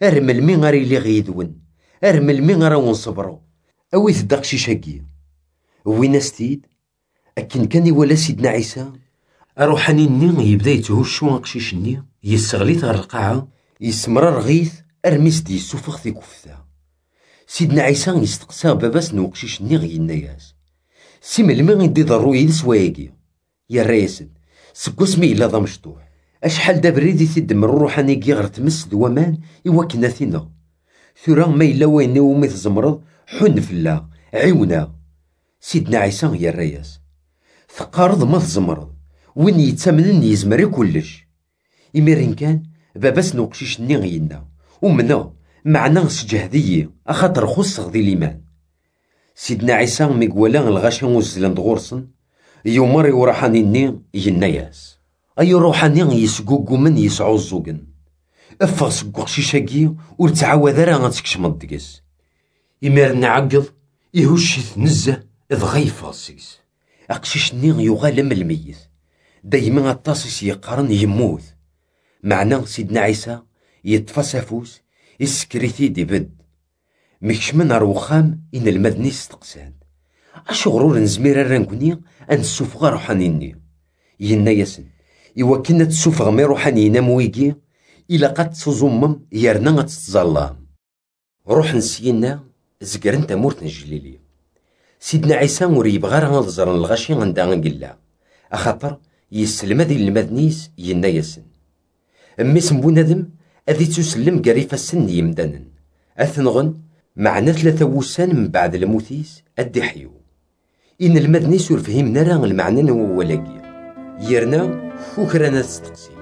ارمل مين غير اللي غيدون، ارمل مين غير ونصبرو. اويت داقشيشاكي وين استيد اكن كان يولا سيدنا عيسى اروحاني ني يبدا يتهشو اقشيشني يستغليت غير القاعه يسمرر غيث ارميس دي يسوفخ في كفته. سيدنا عيسى يستقسى باباس نوقشيش ني غيناياس سي ملمي غيدي ضرو يلس وايقي يا راسد سكوس مي الا ضا مشطوح اشحال دا بريدي تدمر روحاني كي غير تمس دوامان اوا كنا ثينا ثورا ما الا وين ومي تزمرض حن فلا عيونا. سيدنا عيسى يا الرياس ثقارض ما تزمرض وين يتامنن يزمري كلش يميرين كان باباس نوقشيش ني غينا ومنا معنا سجهدي اخاطر خص غدي الايمان. سيدنا عيسى ميقوالا الغاشي وزلان دغورسن يومر وراحاني ني يناياس اي روحاني يسقوقو من يسعو الزوقن افغ سقوق شيشاكي ورتعاود راه غتكشم الدقس يمير نعقض يهوشيث نزه اذ غيفا سيس اقشيش ني يغالم الميت دايما الطاسس يقارن يموت. معنا سيدنا عيسى يطفى سافوس يسكريثي دي بد مكش من روخام إن المدني استقسان أشو غرور نزمير الرنكوني أن السوفغا روحانيني ينا ياسن إوا كنا تسوفغ مي روحانينا مويقي إلا قد تزمم يارنا غتتظلام. روح نسينا زكرن تمورت نجليلي سيدنا عيسى مور يبغى راه نظر الغاشي عندها نقلا أخاطر يسلم هذي المدنيس ينا ياسن أميس بونادم أذي تسلم قريفة السن يمدانا أثنغن معنا ثلاثة وسان من بعد الموتيس أدي حيو إن المدني سور فهمنا راه المعنى نوولاقي يرنا وكرانا تستقسي.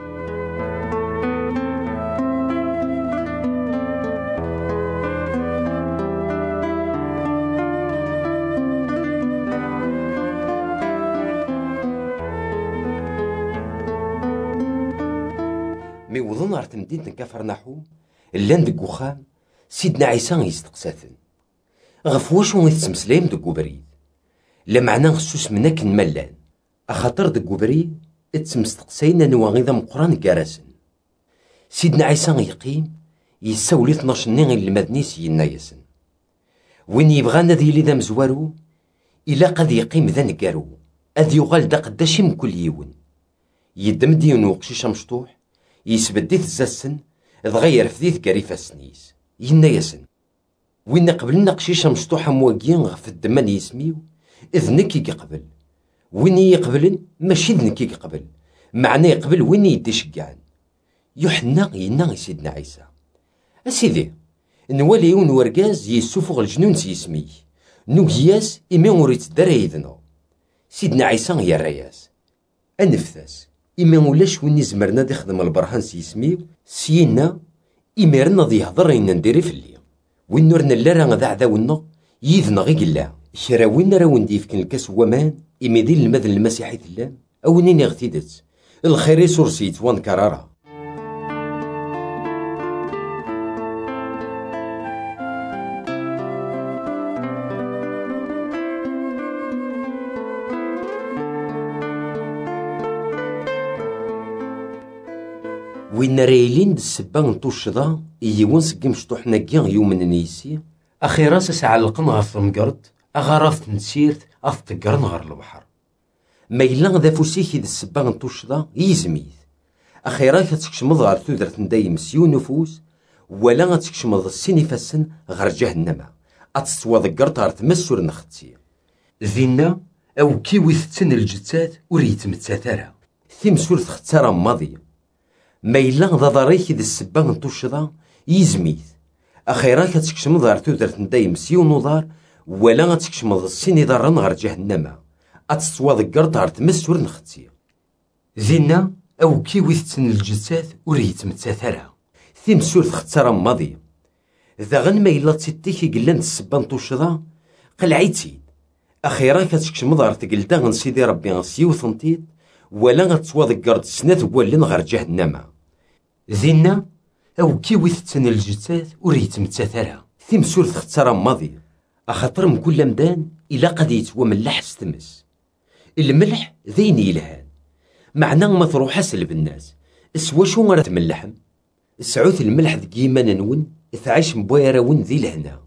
مي وظن عرت مدينة كفرناحو اللان دق وخام سيدنا عيسى يستقساثن غف واشو يتسمسلايم دقو بريد لا معنى خصوص منك نملان اخاطر دقو بريد اتسمستقساينا نواغيضا مقران كاراسن. سيدنا عيسى يقيم يساولي اثناش نيغي المدني سيدنا ياسن وين يبغانا ذي لي ذا مزوارو إلا قد يقيم ذا نقارو أذ يغال دا قداشي من كل يون يدمد ينوقشيش مشطوح يسبديت الزاسن ضغير فديت كاريفا سنيس ينا ياسن وين قبلنا قشيشة مشطوحة مواقين غف الدمان يسميو إذ نكي قبل وين يقبلن ماشي نكي قبل معنى يقبل وين يدي شقعان يوحنا ينا سيدنا عيسى أسيدي نوالي ون ورقاز يسوفغ الجنون سيسمي نوكياس إمي وريت دارا يذنو سيدنا عيسى يا الرياس أنفثاس إمي ولاش وين زمرنا ديخدم البرهان سيسميو سينا إميرنا ذي هضر إن نديري في اللي وين نورنا لا راه ذا عذاونا يذنا غي قلا كرا وين راه وندي فكن الكاس ومان إمي دير المذن المسيحي تلام أو نيني اغتيدت الخير سورسيت وان كرارها. وين رايلين السبا نطوشضا يون سكي مشطوح ناكيا يوم نيسي اخي راس سعلقن غف مقرد اغارف نسيرت افتقرن غير البحر ما إلا ذا فوسيكي ذا السبا نطوشضا يزميث اخي راك تكشمض غير ثودرت نداي مسيو نفوس ولا تكشمض السيني فاسن غير جهنم اتسوا ذكرت غير تمس ور نختي ذينا او كيوي تتن الجتات وريت متساترا ثيمسور تختارا ماضيه ما إلا ذا ضريكي ذا السبا نطوشضا يزميث أخي راك تكشمض غير تودرت نداي مسيو نضار ولا تكشمض السيني ضرن غير جهنم أتسوا ذكرت غير تمس ور نختي ذينا أو كيوي تتن الجتات وريت متساترا ثيمسور تختارا ماضيه ذا غن ما إلا تيتيكي قلان السبا نطوشضا قلعيتي أخي راك تكشمض غير تقلتا غن سيدي ربي غنسيو ثنطيط ولا غتواذكرت سنات والين غير جهنم ذينا او كيوي تتن الجتات وريت متساترا ثيمسور تختار ماضي اخاطر من كل مدان الا قد يتوملح ستمس الملح ذين يلهان معنى ما تروح سلب الناس اسوا شو غير تملحم سعوث الملح ذك يمان نون تعيش مبويرة ون ذي لهنا.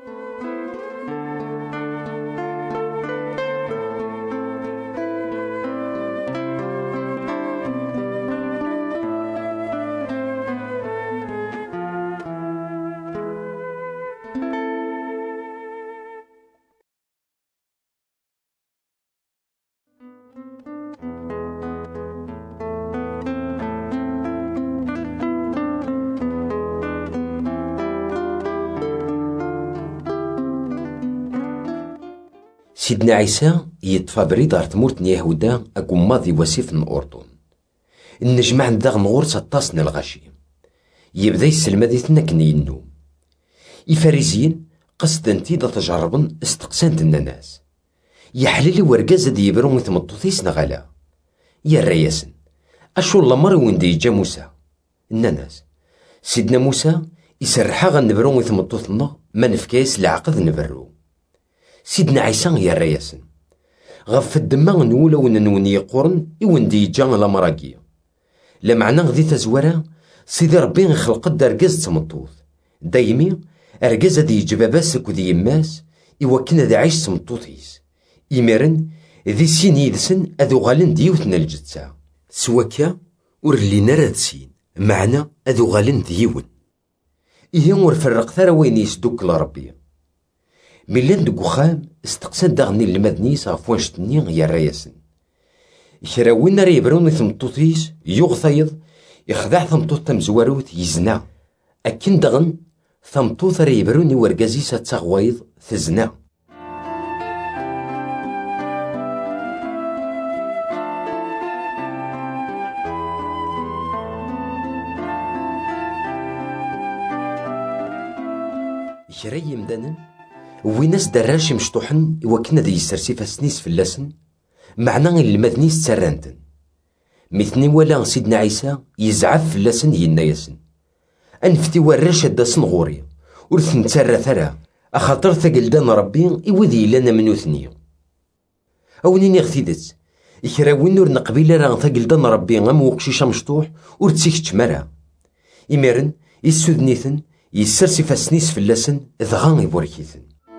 سيدنا عيسى يطفى بريد غير تمورت يهودا أكون ماضي وسيف من الأردن. النجمع نداغ نغور سطاسنا الغاشي يبدا يسلم ديتنا كنينو يفاريزين قصدا تيدا تجربن استقسان الناس يحللي ورقاز دي يبرون مثمطوثيس نغالا يا الرياسن أشو الله مر وين دي جا موسى الناس سيدنا موسى يسرحا غنبرون مثمطوثنا ما نفكايس العقد نبرو. سيدنا عيسى يا الرياسن غف الدماغ نولا وننوني يقورن يوندي جا لامراكيا لا معنى غدي تزورا سيدي ربي نخلق الدرقاز تمطوث دايمي أرقاز دي جباباسك ودي يماس إوكنا ذا عيش تمطوثيس إميرن ذي سين يدسن أذو غالن ديوثنا الجتسا سواكا ورلينا راد سين معنى أذو غالن ديون إيه ورفرق ثرا وين يسدوك لربي ملان دك وخام استقسان داغني المدنيس غف وانشتني يا الرياسن كراوين راه يبرون ثمطوطيس يغثيض يخدع ثمطوط تمزواروت يزنا أكن دغن ثمطوط راه يبروني ورقازيسة تغويض تزنا. كرا يمدانن ويناس دراش مشطوحن وكنا دي يسرسي فاسنيس في اللسن معنى المدنيس تسرانتن مثني ولا سيدنا عيسى يزعف في اللسن ينايسن أنفتي وراش داسن غوري ورثن تسرى ثرى أخاطر ثقلدان ربي إوذي لنا منو ثنيا أونيني غثيدت إكراوين ور نقبيل راه ثقلدان ربي غام وقشيشة مشطوح ورتسيك تشمرا إميرن يسودنيثن يسرسي فاسنيس في اللسن ذغان يبوركيثن.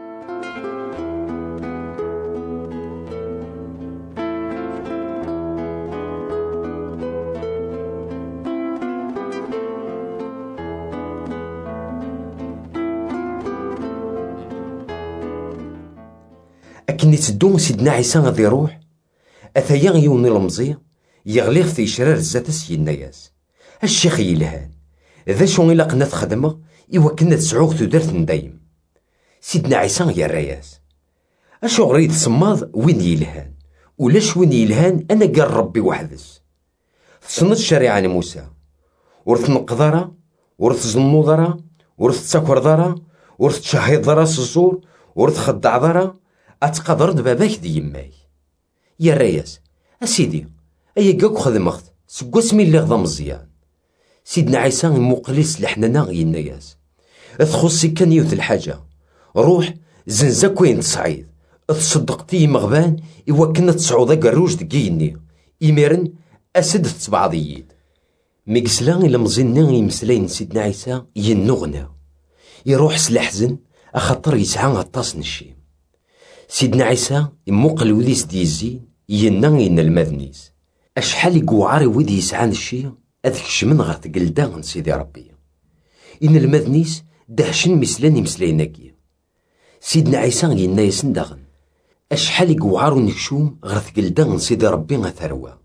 أكن يتدون سيدنا عيسى غادي يروح أثايا يوني المزي يغليغ في شرار الزاتس يناياس الشيخ يلهان ذا شو إلا قنا تخدمه إوا كنا تسعوغ تدرت ندايم سيدنا عيسى يا الرياس أشو غريد صماض وين يلهان ولاش وين يلهان أنا قال ربي وحدس تصنت شريعة موسى ورث نقدرة ورث زنوضرة ورث تسكر ضرة ورث تشهيد ضرة الزور ورث خدع ضرة أتقدر باباك دي يماي يا الرياس أسيدي أيا قاك خدمخت سكو اسمي اللي غضا مزيان سيدنا عيسى مقليس لحننا يناياس تخصي كان يوث الحاجة روح زنزاك وين تصعيد تصدقتي مغبان إوا كنا تسعوضا قروج دقيني إميرن أسد تبعضيد ميقسلان إلا مزيني يمسلين سيدنا عيسى ينغنا يروح سلحزن أخطر يسعى غطاس نشي سيدنا عيسى يموقل وديس ديزين ينن ين المذنيس أشحال يقوعاري ودي يسعى نشي أذك شمن غير تقلدان سيدي ربي إن المذنيس دهشن مسلاني مسليناكي سيدنا عيسى ينا يسندغن أشحال يقوعارو نكشوم غير تقلدان سيدي ربي غثروة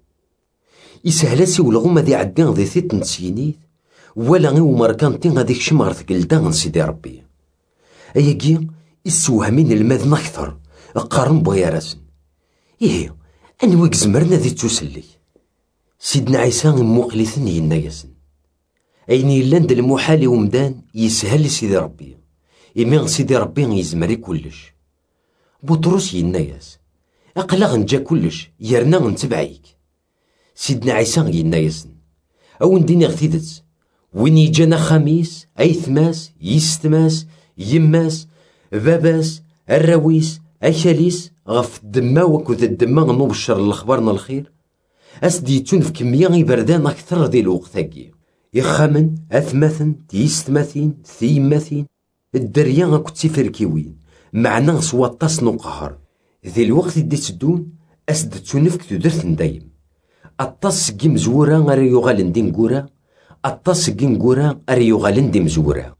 يسهلاسي والغوما ذي عدان ذي ثيت نتسينيت ولا غيو مركانتين غاديك شم غير تقلدان سيدي ربي أياكي السوهمين المذن أكثر قارن بويا راسن إيه أنويك زمرنا ذي تسلي سيدنا عيسى موقليثن ينايسن أين يلاند المحالي ومدان يسهل سيدي ربي إمين سيدي ربي يزمري كلش بطرس ينايس أقلا نجا كلش يرنا نتبعيك سيدنا عيسى ينايسن أو نديني غثيدت وين يجانا خميس أي ثماس يستماس يماس باباس الراويس أكاليس غف الدما وكذا الدما نبشر الأخبارنا الخير أسدي تون في كمية غيبردان أكثر ديال الوقت هاكي يخامن أثماثن تيستماثين ثيماثين الدريا أكو تيفركيوين معنا سوا طاس نقهر ذي الوقت دي تدون أسد تونفك تدرت ندايم الطاس كي مزورة أري يغالن دي نقورا الطاس كي نقورا أري يغالن دي مزورة.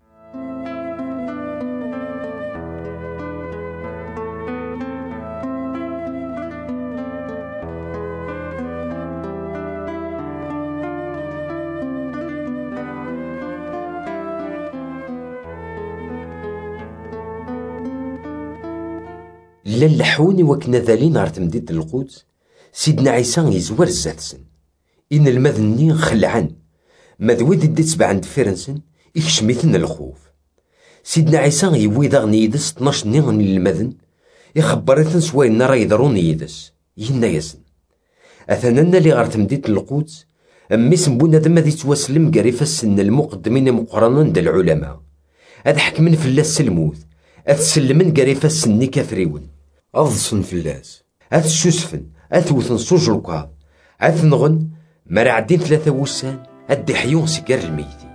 لا اللحوني وكنا ذالين غير تمديد القدس سيدنا عيسى يزور الزاتسن إن المذني خلعان مذويد دي تبع عند فرنسن يكشميثن الخوف. سيدنا عيسى يويد غني يدس طناش نيغن المذن يخبرثن سواينا راه يضرون يدس ينا يسن أثنانا اللي غير تمديد القدس أمي سنبونا دما ذي تواسلم قريفة السن المقدمين مقرانا دا العلماء هاد حكمن فلاس الموت أتسلمن قريفة السني كافريون أضصن فلاس أتشوسفن أثوثن صوج ركاب أثنغن مرا عدين ثلاثة وسان أدي حيون سكر الميتي.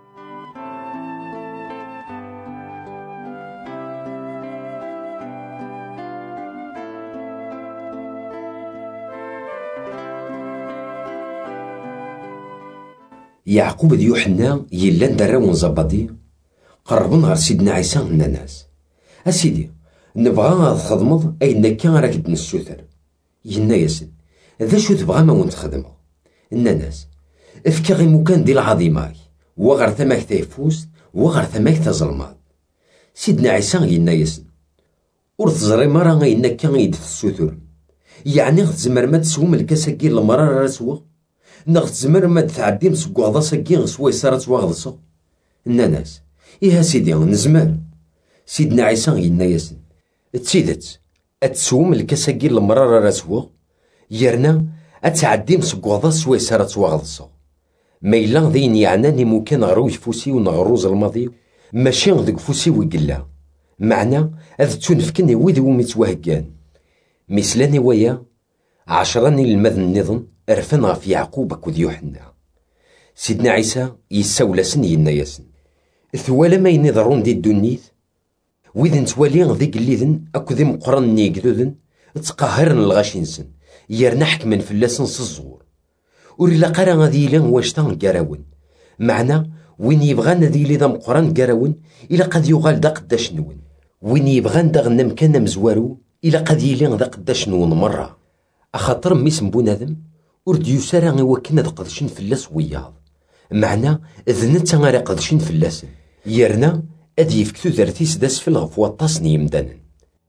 يعقوب ذي يوحنا يلان دراون زبادي قربن غير سيدنا عيسى من الناس أسيدي نبغى تخدمض أين كان راك دنسوثر ينا ياسن ذا شو تبغى ما وين تخدمه الناس افكا غي مكان دي العظيماك وغير ثماك تيفوس وغير ثماك تظلمات. سيدنا عيسى ينا ياسن ور تزري مرا غينا كان يدف السوثر يعني غتزمر ما تسوم الكاساكي المرا راسوا نغ تزمر ما تعدي مسكوضا ساكي سوا يسارت واغضصو الناس إيها سيدي نزمر. سيدنا عيسى ينا ياسن تسيدت أتسوم الكاساكي المرارة راسوا يرنا أتعدي مسكوضا سوا يسارت واغضصو ميلا ذين يعناني ممكن غروي فوسي ونغروز الماضي ماشي غدك فوسي ويقلا معنا أذ تونفكني ويذ ومتوهقان مثلاني ويا عشراني المذن النظن أرفن غف يعقوب أكود يوحنا. سيدنا عيسى يساولاسن ينا ياسن ثوالا ما ينظرون دي الدنيث وإذا نتوالي ذيك الليذن أكو ذي مقرن نيقذوذن تقهرن الغاشينسن يرنا حكمن فلاسن صزور ورلا قرا غادي لان واشتان قراون معنا وين يبغان ذي لي ذا مقرن قراون إلا قد يغال دا قداش نون وين يبغان دا غنم كان مزوارو إلا قد يلين ذا قداش نون مرة أخاطر ميسم بونادم ورد يسارا غيوكنا ذا قدشين فلاس وياض معنا ذنتا غير قدشين فلاسن يرنا أدي يفكتو ذرتيس داس في الغف وطاسني يمدانن.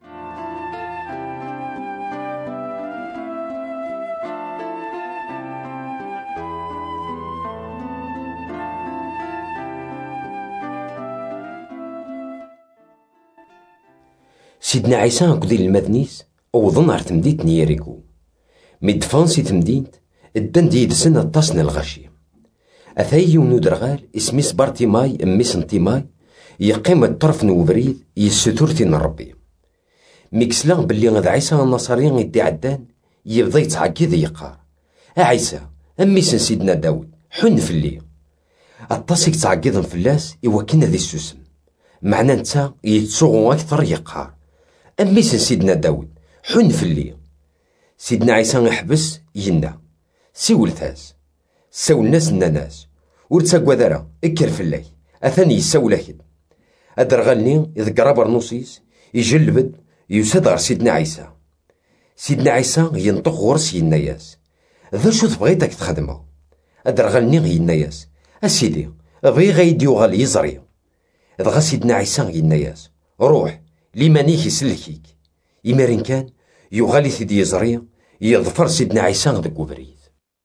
سيدنا عيسى كدي المذنيس أوضن عر تمديت نيريكو مدفانسي تمدينت الدن دي يدسن الطاسن الغشي أثاي ونودرغال اسميس بارتيماي أميس انتيماي يقيم الطرف نوبريد يستورتي نربي ميكسلان باللي غد عيسى النصاريين يدي عدان يبضى يتعقيد يقار عيسى أميس سيدنا داود حن في اللي الطاسيك تعقيدن فلاس يوكنا ذي السوسم معنى نتا يتسوغو أكثر يقار أميس سيدنا داود حن في اللي سيدنا عيسى يحبس ينا سيول ثاس ساول ناس الناس ورتساقوا ذرا اكر في الليل أثاني يساول أكد أدرغلني إذ قراب رنوسيس يجلبد يسدغر سيدنا عيسى. سيدنا عيسى ينطق غرس يناياس ذا شو تبغيتك تخدمه أدرغلني يناياس أسيدي بغي غيدي يغال يزري إذ سيدنا عيسى يناياس روح لمانيك يسلكيك يمارين كان يغالي ثدي يزري يظفر سيدنا عيسى ذاك وبريد.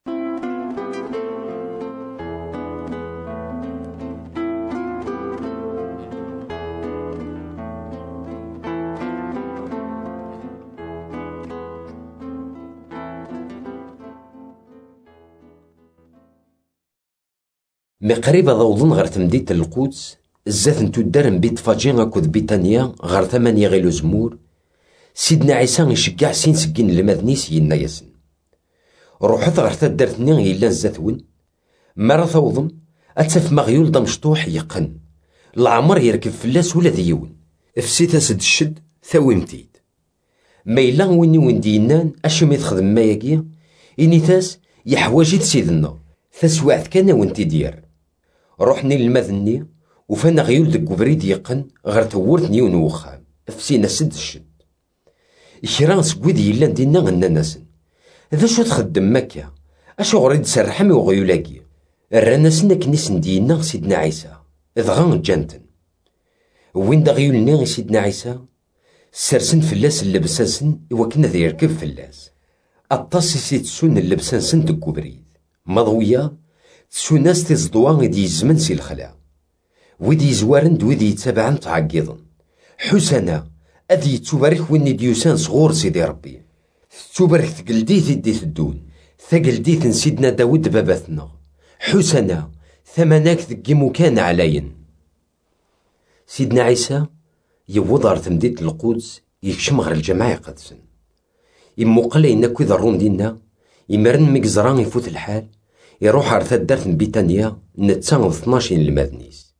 مي قريبة ضوضن غير تمديت القدس الزات نتو دارن بيت فاجين أكود بيتانيا غير ثمانية غيلو زمور سيدنا عيسى يشجع سين سكين المذنيس ينا ياسن روحت غير تدارتني يلا زاتون مرة ثوضن أتف مغيول دا مشطوح يقن العمر يركب فلاس ولا ديون افسيت اسد الشد ثاوي متيد ميلا ويني وين دينان اشمي تخدم ما ياكي إني تاس يحواجي تسيدنا ثاس واحد كان وانتي دير روحني للمذني وفانا غيول دك بريد يقن غير تورتني ونوخام افسينا سد الشد إشران سكويد يلان دينا غنا ناسن هذا شو تخدم مكة اشو غريد سرحمي وغيولاكي الرناسنا كنيس دينا سيدنا عيسى إذغان جانتن وين دا غيولنا سيدنا عيسى سرسن فلاس اللبساسن وكنا ذي يركب فلاس الطاسي سيتسون اللبساسن دكو بريد مضوية تسون ناس تزدوان دي زمن سي الخلا ويدي زوارن دويدي يتابعن تعقيضن حسنا أذي تبارك وين ديوسان صغور سيدي ربي تبارك ثقلديث ديث الدون ثقلديث سيدنا داود باباتنا حسنا ثمناك ذكي مكان علين سيدنا عيسى يوضع تمديد القدس يكشم غير الجماعة قدسن يمو قال إنا كو ذرون دينا يمرن مكزران يفوت الحال يروح على دارت بيتانيا نتسان اثناشين المذنيس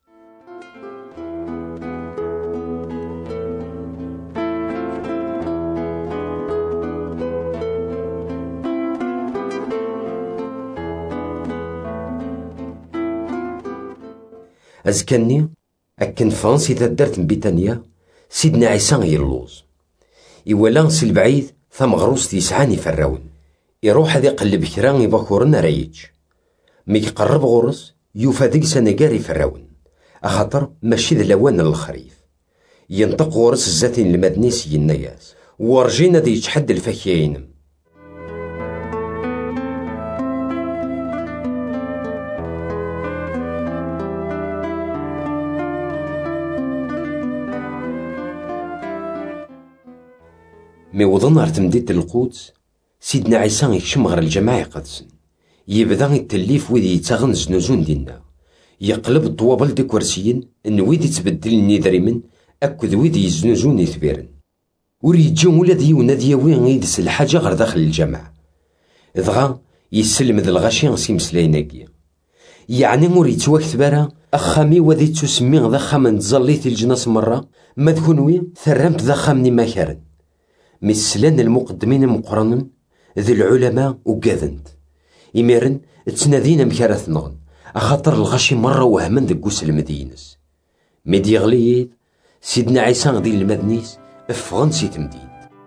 أزكني أكن فرنسي تدرت من بيتانيا سيدنا عيسى يلوز إولا سي البعيد ثم غروس تيسعاني فراون يروح هذي قلب كران يباكورنا رايج مي يقرب غرس يوفا ديك سنقاري فراون أخاطر ماشي ذا لوان الخريف ينطق غرس الزاتين المدنيسي النياس ورجينا دي يتحد الفكيين مي وضن غير تمديد القدس سيدنا عيسى يكشم غير الجماعة قدسن يبدا يتليف ويدي يتغن زنوزون دينا يقلب الطوابل دي كرسيين ان ويدي تبدل النذريمن اكد ويدي يزنوزون يثبيرن وريجيو ولا ديونا دياوين يدس الحاجة غير داخل الجماعة دغا يسلم ذا الغاشي سي مسلايناكي يعني مور يتواكت برا اخامي وذي تسمي ذا خامن تزليت الجناس مرة ما تكونوي ثرمت ذا خامني مكارن مسلان المقدمين مقرنن ذي العلماء وقاذنت إميرن تسنادين مكارث نغن أخاطر الغشي مرة وهمن ذي قوس المدينس ميدي غليد سيدنا عيسى ذي المدنيس افغن سي تمديد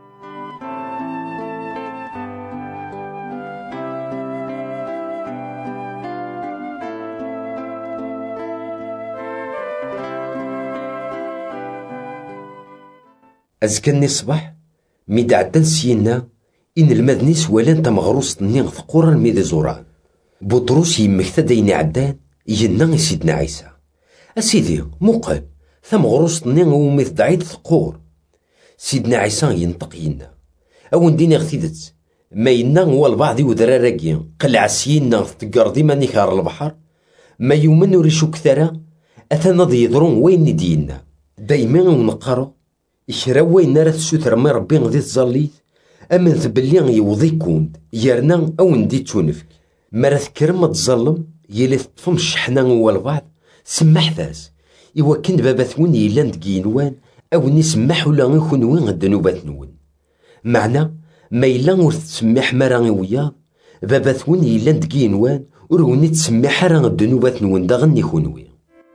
أزكني الصباح ميد عدن سينا إن المدنيس ولان تمغروس نيغ ثقورا ميد زوران بطروس يمكتا ديني عدان ينا سيدنا عيسى أسيدي مقل ثمغروس نيغ وميث دعيد ثقور سيدنا عيسى ينطق ينا أو نديني غثيدت ما ينا هو البعض ودراراكي قلع سينا تقار ديما نيكار البحر ما يومن ريشو كثرا أثنا ضي يضرون وين دينا دايما ونقرو إكرا وين راه تسوتر مي ربي غدي تزليت أمن ثبلي يوضي كوند يرنا أو ندي تونفك مرا تكرم ما تظلم يلي تطفم الشحنة هو البعض سمح ذاس إوا كن بابا ثون يلان دقينوان أو نسمح ولا غيكون وين غد نوبات نون معنى ما يلان ور تسمح مرا ويا بابا ثون يلان دقينوان وروني تسمح راه غد نوبات نون دا غني خونوي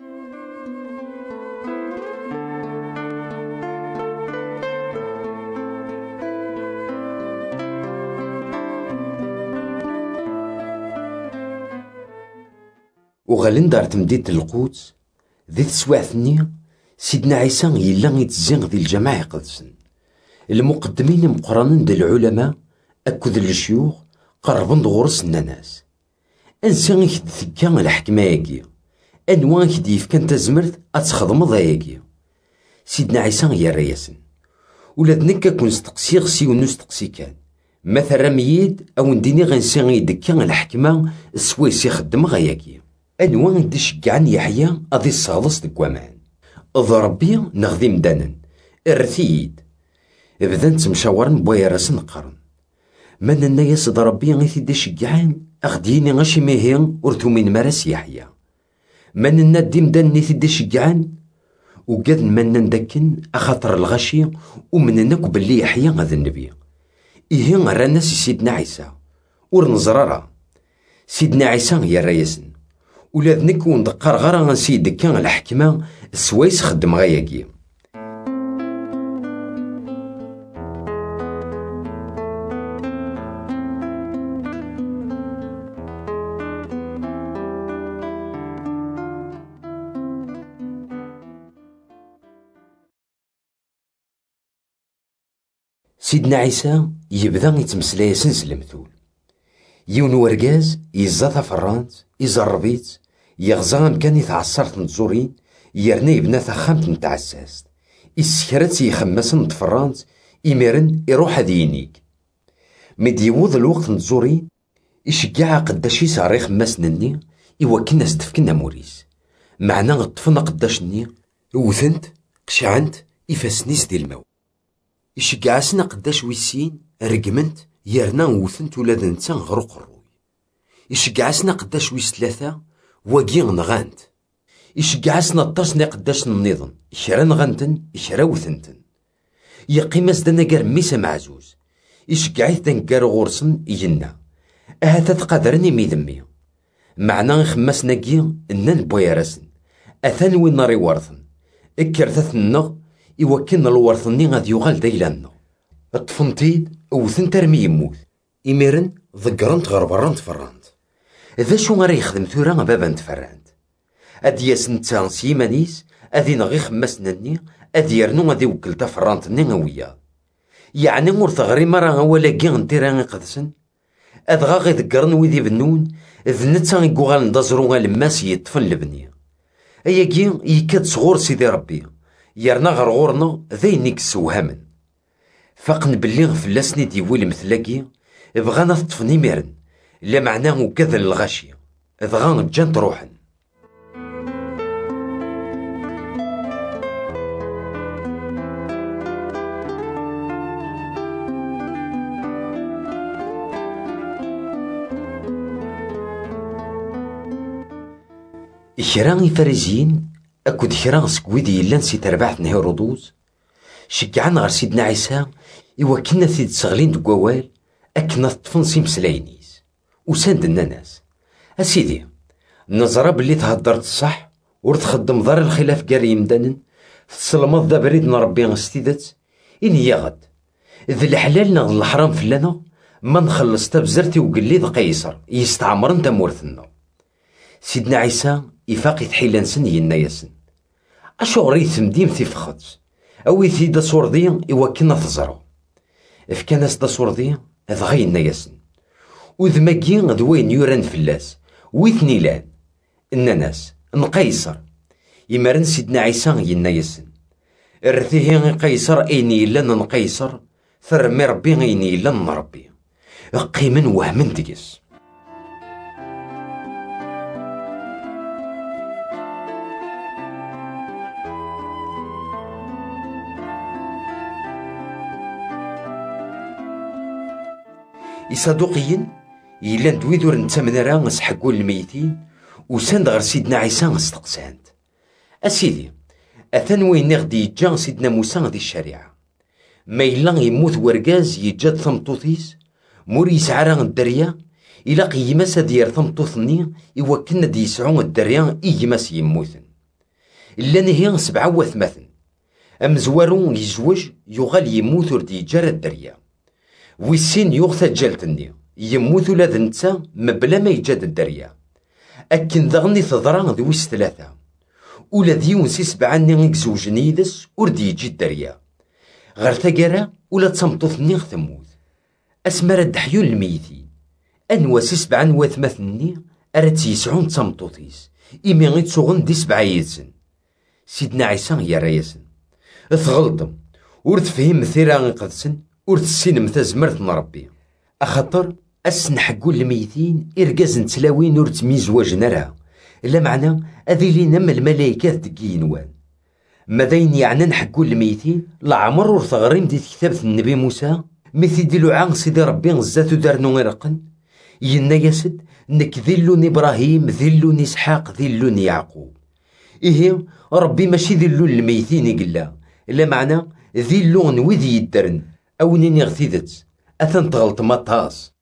وغالين دار تمديد القدس ذي تسواعثني سيدنا عيسى يلا يتزيغ ذي الجماعة قدسن المقدمين مقرنين دي العلماء أكد الشيوخ قربن دغورس الناس أنسان يخد ثكا الحكمة ياكي أنوان يخد يفكان تزمرت أتخدم ضاياكي سيدنا عيسى يا رياسن ولاد نكا كون استقسيغ سي ونستقسي كان مثلا ميد أو نديني غنسان يدكا الحكمة السويسي خدم غياكي أنوان دي شقعان يحيى أذي الصادس دكوامان ضربي نغذي مدانا ارثيد بدان تمشاورن بوايا راسن قرن من الناس ضربي غيثي دي شقعان أخديني غاشي ميهين ورثو من مرس يحيى من نديم داني تيدي شجعان وقاد من ندكن أخاطر الغشي ومن نك باللي يحيى هذا النبي. إيه رانا سيدنا عيسى ور نزرارا سيدنا عيسى يا رياسن ولا نكون دقار غرا سيد كان الحكمة سويس خدم غاياكي. سيدنا عيسى يبدا يتمسلاي سنسل المثول. يون ورقاز يزاثا فرانت يزربيت يغزا مكان يتعصرت نتزورين يرنا يبنى ثخامت نتعساست يسكرت يخمس نتفرانت يميرن يروح هذي ينيك مديوض الوقت نتزورين يشجع قداش يساري خماس نني يوكلنا ستفكنا موريس معنا غطفنا قداش ني وثنت قشعنت يفاسنيس ديال الماء يشجع سنا قداش ويسين رقمنت يرنا وثنت ولاد نتا غروق الروي يشجع سنا قداش ويس ثلاثة واقي نغانت يشجع سنا طاسنا قداش النظام يشرا نغانتن يشرا وثنتن يقيم سدنا قار ميسا معزوز يشجع تنقار غورسن يجنا هذا تقدرني ميدمي معنا خماس ناقي انن بويرسن اثان وين ناري ورثن اكرثت النغ يوكلنا الورثني غادي يغال دايلانا الطفنتيد وثن ترمي يموت إميرن ذكرنت غربران تفرانت ذا شو غير يخدم ثورا بابا نتفرانت أدي ياسنتا سيمانيس أدي نغي خماسنني أدي يرنو غادي يوكل تفرانتني غويا يعني مور ثغري مرة ولا كي غنتيرا قدسن أدغا غي ذكرن ويدي بنون ذنتا يقوغال ندازرو غالماس يطفن لبني أيا كي يكاد صغور سيدي ربي يرنا غرغورنا ذينيك السوهامن فقن باللي غفلاسني ديويل مثلاكي بغانا تطفني ميرن لا معناه كذا الغاشية ذغان جان تروحن. إكران فريزين أكود كران سكويدي يلان سي تربعت هيرودوس شجعنا غير سيدنا عيسى يوكلنا ثيد صغلين دكوال أكنا طفن سيمسلاينيس وساندنا ناس أسيدي نزرى باللي تهدرت الصح ورتخدم ضار الخلاف قاري يمدانن تسلمض دا بريد نربي غستيدت إن هي غد ذي الحلال نغ الحرام فلانا ما نخلص تبزرتي وقلي ذا قيصر يستعمرن تمورثنا. سيدنا عيسى يفاق يتحيلان سن ينا ياسن أشو غريت ثمديم تيفخدس أوي ثيدا صوردي يوكلنا تزرو إفكان أسدا صوردي أذغينا ياسن وذماكي ذوين يوران فلاس ويثني لان الناس نقيصر يمرن سيدنا عيسى ينا ياسن ارثيه قيصر ايني لان نقيصر ثرمي ربي ايني لان نربي قيمن وهمن تقيس. إصادوقيين يلان دويدور نتامنرا نسحقون الميتين وساند غير سيدنا عيسى نستقسانت. أسيدي أثان وين غدي يجا سيدنا موسى غدي الشريعة ما إلا يموت ورقاز يجاد ثمطوثيس مور يسعرا الدريا إلا قيماس ديال ثمطوثني يوكلنا دي يسعون الدريا إيماس يموتن إلا نهي سبعة وثماثن أم زوارون يزوج يغال يموت وردي يجار الدريا ويسين يغثى جالتني يموت ولاد نتا مبلا ما يجاد الدريا أكن ذغني تضرا ذويس ثلاثة ولا ديون سي سبعاني غيك زوجني يدس وردي يجي الدريا غير ثقارا ولا تمطوثني ثموت أسمر الدحيون الميتين أنوا سي سبعان وثماثني أرات يسعون تمطوثيس إمي غيت سوغن دي سبعة يدسن. سيدنا عيسى يا رياسن ثغلطم ورد فهم ثيرا غنقدسن ورد السين متازمرت نربي أخطر أسن حقو الميتين إرقاز نتلاوين ورد ميزواج نرى إلا معنى أذي لينا من الملايكات دقين وان ماذين يعني نحقو الميتين لعمر ورثغريم دي كتابة النبي موسى مثي ديلو عن سيدي ربي غزاتو دارنو غرقن ينا ياسد نك ذلون إبراهيم ذلون إسحاق ذلون يعقوب. إيه ربي ماشي ذلون الميتين قلا، إلا معنى ذلون وذي يدرن أو نيني غثيدت أثن تغلط مطاس.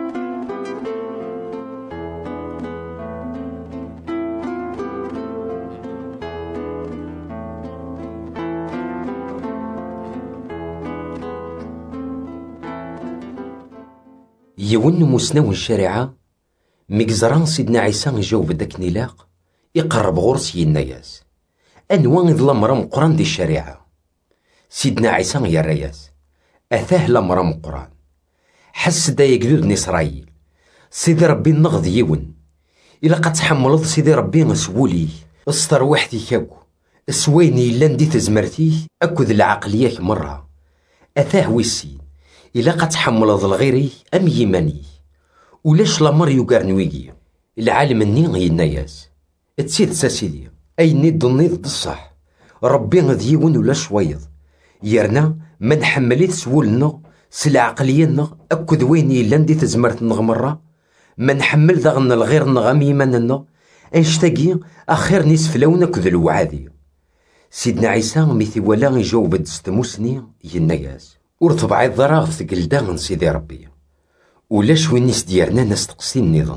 يون مسنو الشريعة ميكزران سيدنا عيسى يجاوب داك نيلاق يقرب غرس يناياس أنوان إذ لمرا مقران دي الشريعة. سيدنا عيسى يا الرياس أثاه لمرا مقران حس دا يقدود إسرائيل سيدي ربي النغض يون إلا قد تحملض سيدي ربي نسولي استر وحدي كاكو سويني لان دي تزمرتيه أكد العقلية مرة. أثاه ويسين إلا قد تحملض الغيري أم يماني ولاش لامر يقارنويكي العالم الني يناياس تسيد ساسيدي أي نيد النيض الصح ربي غديون ولا شويض يرنا ما نحمليت سولنا سالعقلية أكد ويني لاندي تزمرت نغمرة ما نحمل ذغن الغير نغم يماننا انشتاقي أخير نصف لون أكد الوعادي. سيدنا عيسى ميثي ولا يجاوب دستموسني يناياس ورطبع الضراغ ثقل داغن سيدي ربي ولاش وين نيس ديالنا ناس تقسين النظام.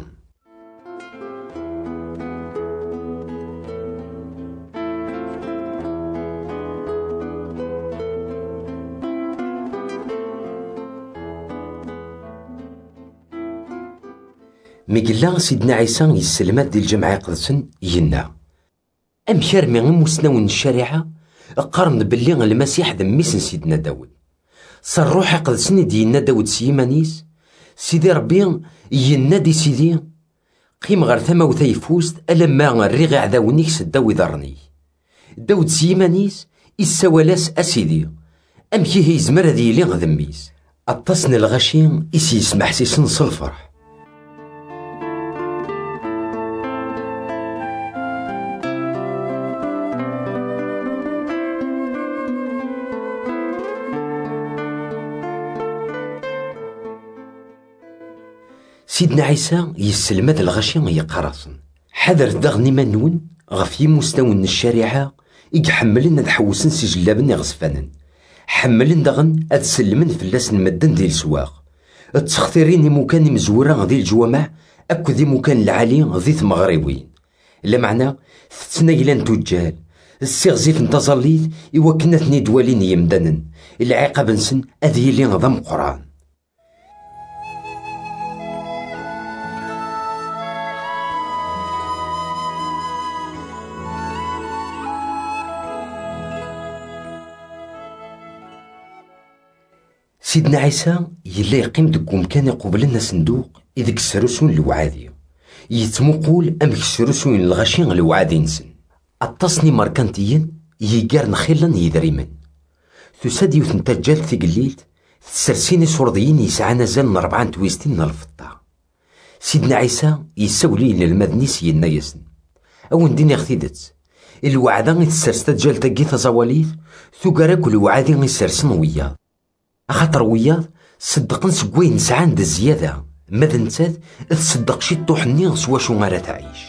ميقلا سيدنا عيسى يسلمات ديال الجمعية قدسن ينا أم شرمي غير مسنون الشريعة قارن باللي المسيح ذميسن سيدنا داود صار روحي قدسني ديالنا داود سيمانيس سيدي ربي ينادي سيدي قيم غير ثما وثيفوست ألما الريغ عداونيك سداو ذرني داود سيمانيس إساوالاس أسيدي أمكي هي زمر ذي لي غذميس التصن الغشيم إسي يسمح سيسن صلفرح. سيدنا عيسى يسلم هذا الغشي يقرصن حذر دغني منون غفي مستون الشريعة يحملن ذ حوسن سجلابن يغصفانن حملن دغن أذ سلمن فلاس المدن ديال السواق تسختيرين مكان مزورة ذي الجوامع أكو ذي مكان العالي ذي المغربين لا معنى تتنايلان تجال السيغزيف انتظليت إوكنتني دوالين يمدنن العقاب نسن أذي اللي نظام قرآن. سيدنا عيسى يلا يقيم دك مكان يقوبل لنا صندوق إذك السرسون الوعادي يتمقول أمك السرسون الغشين الوعادي نسن التصني ماركانتيين يقار نخيلا يدريمن تسادي وثنتجال ثقليلت تسرسيني سورديين يسعى نزال ربعان تويستين الفطة. سيدنا عيسى يسولي للمدنيس ينايسن أو نديني غثيدت الوعدان يتسرستجال تقي تزواليث ثقراك الوعادي يسرسن وياه أخاطر وياه صدقن سكوين نسعان دا الزيادة ماذا نتاد تصدق شي طوحني سوا شو غارة تعيش.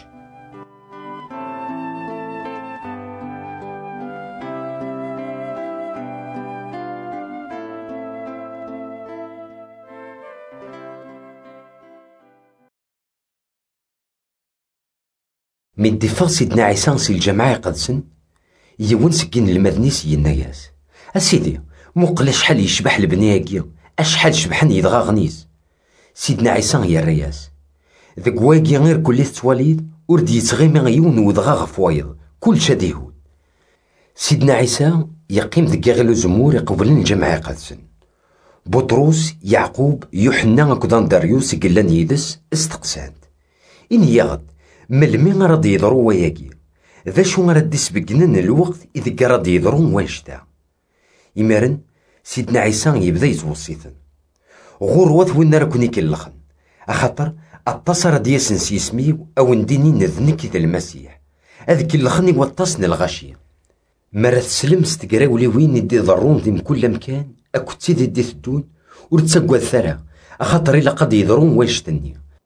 من دفاع سيدنا عيسى سي الجماعة قدسن يون سكين المدنيس يناياس أسيدي موقلا شحال يشبح البنياكي أشحال شبحن يدغى غنيز. سيدنا عيسى يا الرياس ذاك واكي غير كل تواليد ورد يتغيمي غيون ودغى غفوايض كل شديهود. سيدنا عيسى يقيم ذاك غير الزمور يقبلن الجماعة قدسن بطروس يعقوب يوحنا كدان داريوس قلان يدس استقسانت إن يغد ملمي غرد يضرو وياكي ذا شو غرد يسبقنن الوقت إذا غرد يضرو وانشتا. إمارن سيدنا عيسى يبدا يتوصيثن غروات وين راكوني كلخن أخاطر اتصر دياسن سيسمي أو نديني نذنك ذا المسيح أذ كلخني وطاسن الغشي مرة تسلم ستقراولي وين يدي ضرون ذي كل مكان أكو تسيدي دي الدون ورتسقوا الثرى أخاطر إلا قد يضرون ويشتني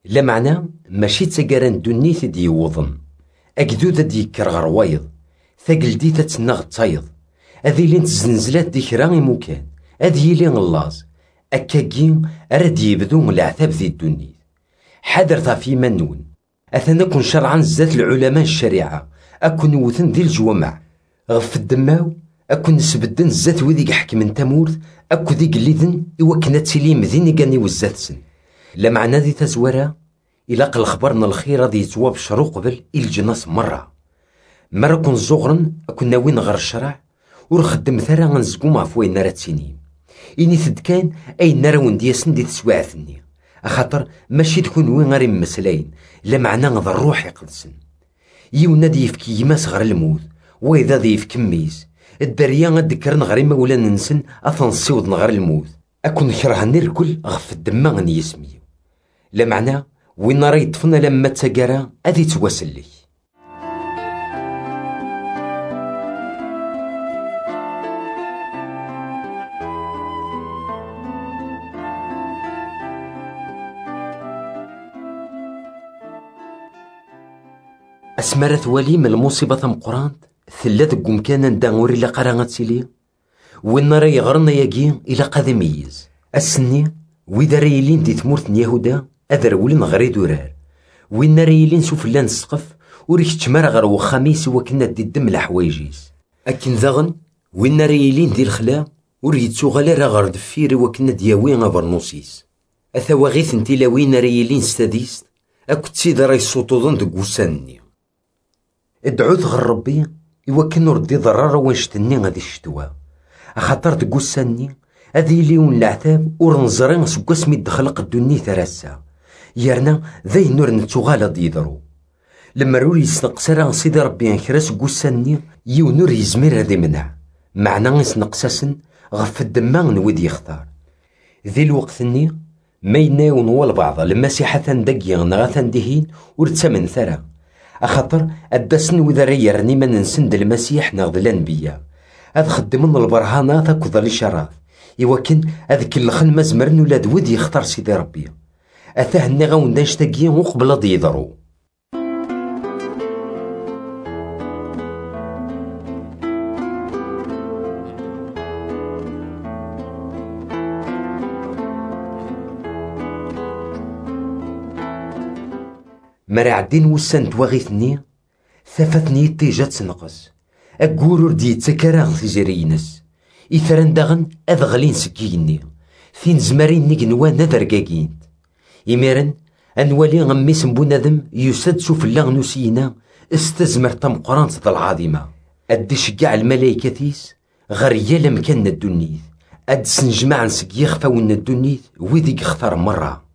لا معنى ماشي تسكران دونيت دي يوضن أكدود دي يكر غروايض ثقل دي تتنغ تايض أذي لين تزنزلات دي كرا مكان أذي لين اللاز أكاكين أرد يبدو العذاب ذي الدنيا حذر في منون أثنكن شرعا زات العلماء الشريعة أكون وثن ذي الجوامع غف الدماو أكون نسبدن زات وذيك حكم تمورث أكو ذيك الليذن إوكنا تسليم ذيني كاني وزات سن لا معنى ذي تزورا إلا قل خبرنا الخير ذي تواب شرو قبل الجناس مرة مرة كون زغرن أكون ناوين غير الشرع ورخدم ثرا غنزقوم عفوين نارا تسينيم إني ثدكان أي نارا وندياسن دي تسواعثني أخاطر ماشي تكون وين غير مسلاين لا معنى غض الروح يقدسن يونا دي يفكي يماس غير الموت وإذا دي يفكي ميس الدريا غدكرن غير مولا ننسن أثن صيود غير الموت أكون كرهني الكل غف الدما غني يسمي لا معنى وين راه يطفنا لما تسكرا أذي تواسلي. أسمرت ولي من المصيبة مقرانت ثلاث قمكان داغوري لا قرا تسيلي وين راه يغرنا ياكي إلى قذا ميز السني وإذا راه يلين دي ثمورت يهودا أذرولين غير دورار وين راه يلين سفلان السقف وريك تمر غير وخميس وكنا دي الدم الحوايجيس أكن ذاغن وين راه يلين دي الخلا وريت سوغالا راه غير دفيري وكنا دياوي غابرنوسيس أثوا غيث نتي لا وين راه يلين ستاديست أكو تسيد راه يسوطوضن دك وسانني ادعوت غير ربي يوكن ردي ضرر وانشتني غادي الشتوى أخاطر دك وسانني هذي ليون العتاب ورنزرين سكو اسمي دخلق الدنيا ثراسا يرنا ذي نور نتوغالا ديدرو لما روري يسنقسرا سيدي ربي انكراس قوساني يو نور يزمير هذي منع معنى يسنقساسن غف الدمان ودي يختار ذي الوقت ني ما يناون والبعض لما سيحة دقي نغاثا دهين ورتسمن ثرا أخطر أدسن وذا ريرني من نسند المسيح نغض الأنبياء هذا خدمن البرهانات أكوذا شراف يوكن هذاك الخل مزمرن ولاد ودي يختار سيدي ربي أثاه ني غاون داش تاكي وقبل ضي يضرو مرا عدين وسان تواغيثني ثافتني تيجات تنقص أقورور دي تكراغ في جرينس إثران داغن أذغلين سكيني ثين زمارين نيك نوان نذرقاقين يميرن أنوالي غميس بنادم يسد سوف الله نسينا استزمر تمقران ذا العظيمة أدي شقع الملايكة تيس غريا مكان الدنيث أد سنجمع نسك يخفى ون الدنيث وذيك اختار مرة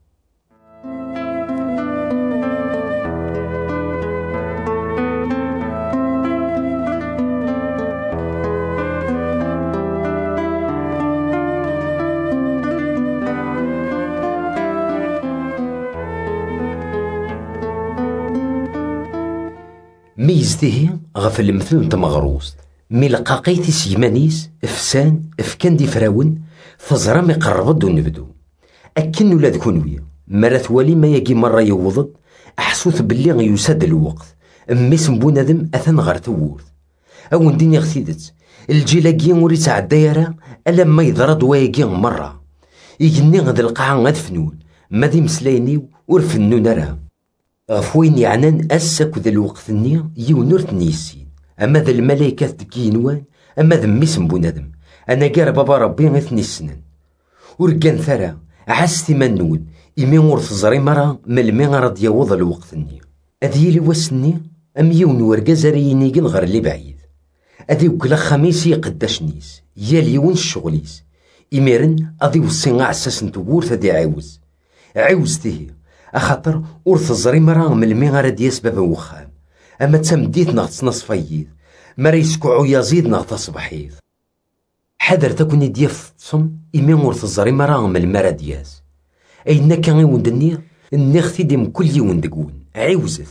ميزته غف المثل تمغروس مي لقاقيتي سيمانيس افسان افكان دي فراون فزرا مي قربض ونبدو اكن ولاد كونويا مرات والي ما يجي مرة يوضد احسوث باللي يساد الوقت اميس بونادم اثن غير ثورث او نديني غثيدت الجيلاكي وريت عالدايرة الا ما يضرد ويجي مرة يجني غد القاعة غد فنون مادي مسلايني ورفنون راه غفوين يعنان أسك ذا الوقت النية يونور تنيسين أما ذا الملايكة تكينوان أما ذا ميسم بنادم أنا قار بابا ربي غيثني السنن ورقان ثرا عاستي منود إمي ورث زري مرة ملمي غرد يوض الوقت النية أذي لي واسني أم يون ورقازاريني قن غير اللي بعيد أذي وكلا خميسي قداش نيس يا ليون الشغليس إميرن أذي وصين عساس نتورث أذي عاوز عاوز تهي أخاطر ورث الزري مرا ملمي غير دياس بابا وخام أما تمديت نغت نصفييد مرا يسكعو يزيد نغت صبحيد حذر تكوني دياف تصم إمي ورث الزري مرا ملمي راه دياس أينا كان يوندني النختي ديم كل يوم دقون عاوزث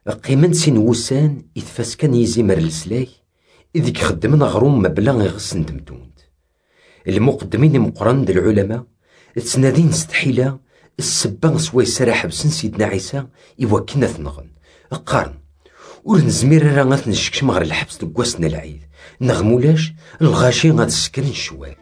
قيمن سين وسان يتفاسكن يزيمر السلاي إذ يخدمن غروم مبلا يغسن دمدوند. المقدمين مقرن د العلماء تسنادين استحيلة السبان سوى يسرح بسن سيدنا عيسى يوكنا ثنغن قارن ور نزمير راه غتنشكش غير الحبس دكواسنا العيد نغمولاش الغاشي غتسكن الشوال.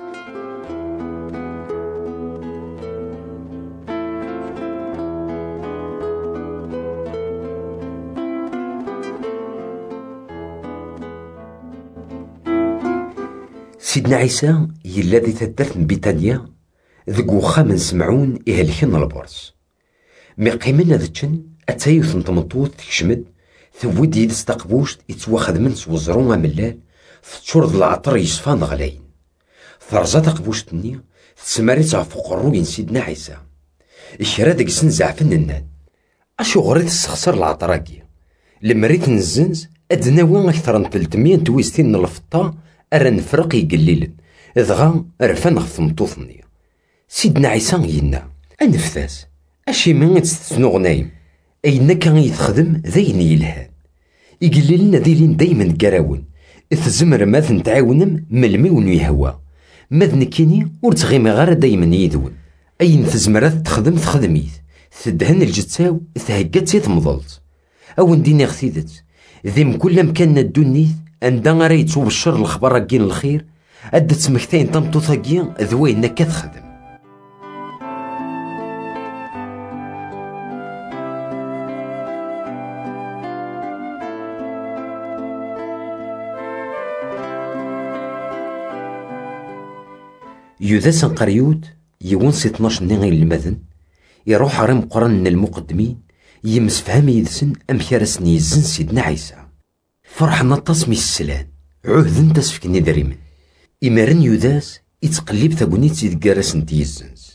سيدنا عيسى يلا ذي تدرت من بيتانيا ذك وخا من سمعون إهلكن البرص مي قيمنا ذتشن أتايوث نتمطوط تكشمد ثود يدس تقبوشت يتواخذ من سوزرون ملال فتشورد العطر يصفان غلاين ثرزا تقبوشتني تسماريت فوق الروين سيدنا عيسى الشرا ديك سنزع فننان أشو غريت السخسر العطراكي لما ريت نزنز أدنا وين أكثر من ثلاثمية تويستين الفطا أرى نفرق يقليلن إذغا رفان غف مطوثني. سيدنا عيسى ينا أنفثاس أشي من تستثنو غنايم أين كان يتخدم ذين يلهان يقليلن ذيلين دايما قراون إثزمر ماذ نتعاونم ملمي ونيهوا ماذ نكيني ورتغيمي غير دايما يدون أين تزمرات تخدم تخدميت تدهن الجتاو تهقات يتمضلت أو نديني غثيدت ذيم كل مكان الدنيث عندنا راه يتوبشر الخبر كين الخير أدت مكتين طمطو ثقيا ذوي إنك تخدم. يوداس قريود يونس اثناش نغير المذن يروح رم قرن المقدمين يمس فهم يدسن أمكارسن يزن سيدنا عيسى فرح نطاسمي السلان عهد تسفكني دريمن إمارن يوداس يتقلب ثقونيت سيد قارس نتيزنز.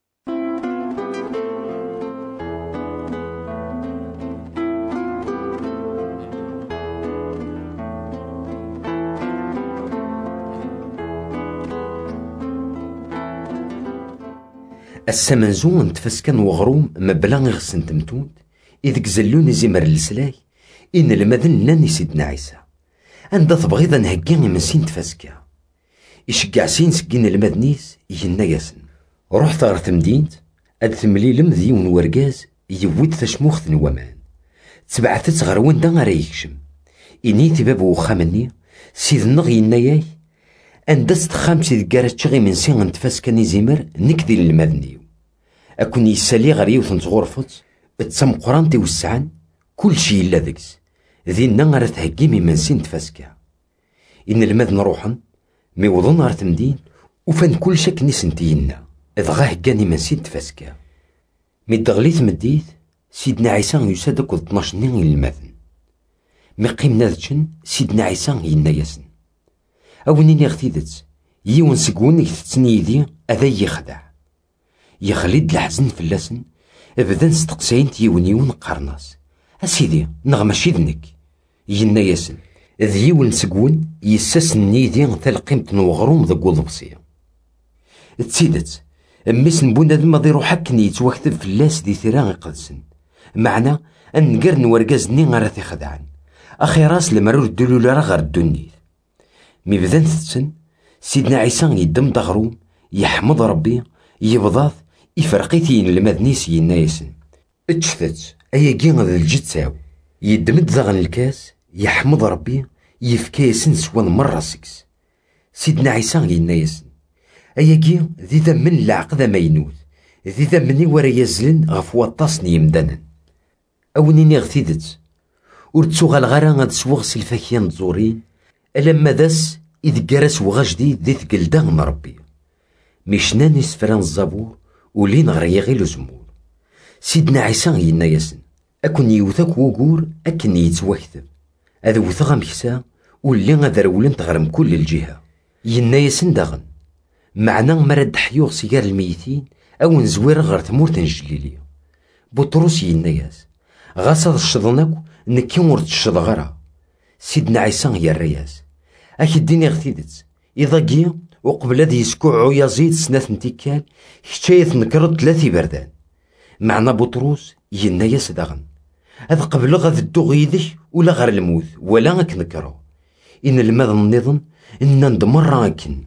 السمنزو نتفسكن وغروم مبلا غسن تمتود إذ كزلوني زمر السلاي إن المذن لاني سيدنا عيسى عند تبغيض نهجي من سين تفاسكا يشجع سين سكين المدنيس يجينا ياسن رحت غير تمدينت اد تمليلم ديون ورقاز يود تشموخ نوامان تبعثت غير وندا غير يكشم إنيتي باب وخامني سيد نغي النياي أندست خامسي دكارت شغي من سين نتفاسكاني زمر نكدي المدنيو أكون يسالي غير يوثن تغرفت تسم قرانتي وسعان كل شي إلا ذكس ذينا غير تهجيمي من سين تفاسكا إن المدن روحا مي وضن غير تمدين وفان كل شك نسنتينا إذ غا هجاني من سين تفاسكا مي دغليت مديت سيدنا عيسى يسادك اثناش نين المدن مي قيمنا ذتشن سيدنا عيسى ينا ياسن أونيني غثيدت يون سكون يثتني يدي أذا يخدع يخليد الحزن في اللسن أبدا ستقسين تيون يون قرناس أسيدي نغمشي ذنك ينا ياسن ذي يون سكون يساس نيدي تلقيمة نوغروم ذا البصية تسيدت أميس نبونا ذا ماضي روحك يتوكتب في اللاس دي ثيران قدسن معنا أن نقرن ورقازني غير خدعان أخي راس لمرور الدلولة غير الدنيا مي بدان تتسن سيدنا عيسى يدم دغروم يحمد ربي يبضاث يفرقيتين المدنيس ينا ياسن اتشثت أياكي ذا الجد تاو يدمد ذغن الكاس يحمد ربي يفكيسن سوان مرة سكس سيدنا عيسى ينا ياسن أياكي ذي ذمن العقد ما ينوث ذي ذمني ورا يزلن غف وطاسني يمدانا أونيني غثيدت ورتسوغ الغرا غاد سوغ سلفاكيان تزورين ألما داس إذ جرس وغا جديد ذي ثقل داغن ربي مشناني سفران الزبور ولين غريا غير الزمور سيدنا عيسى ينا ياسن أكون يوثاك وقور أكن يتوكتب هذا وثغا مكسا واللي غادا رولن تغرم كل الجهة ينا ياسن داغن معنا مرد حيوغ سيجار الميتين أو نزوير غير تمورت نجليلية بطروس ينا ياس غاصة الشضناك نكي ورد الشضغرة سيدنا عيسى يا الرياس أكي الدنيا غثيدت إذا جي وقبل هذا يسكوعو يزيد سنات نتيكال كتاية نكرد ثلاثي بردان معنا بطروس ينا ياس داغن هذا قبل غاد الدو غيدك ولا غير الموت ولا غاك نكرو إن الماذا النظام إن ندمر راكن.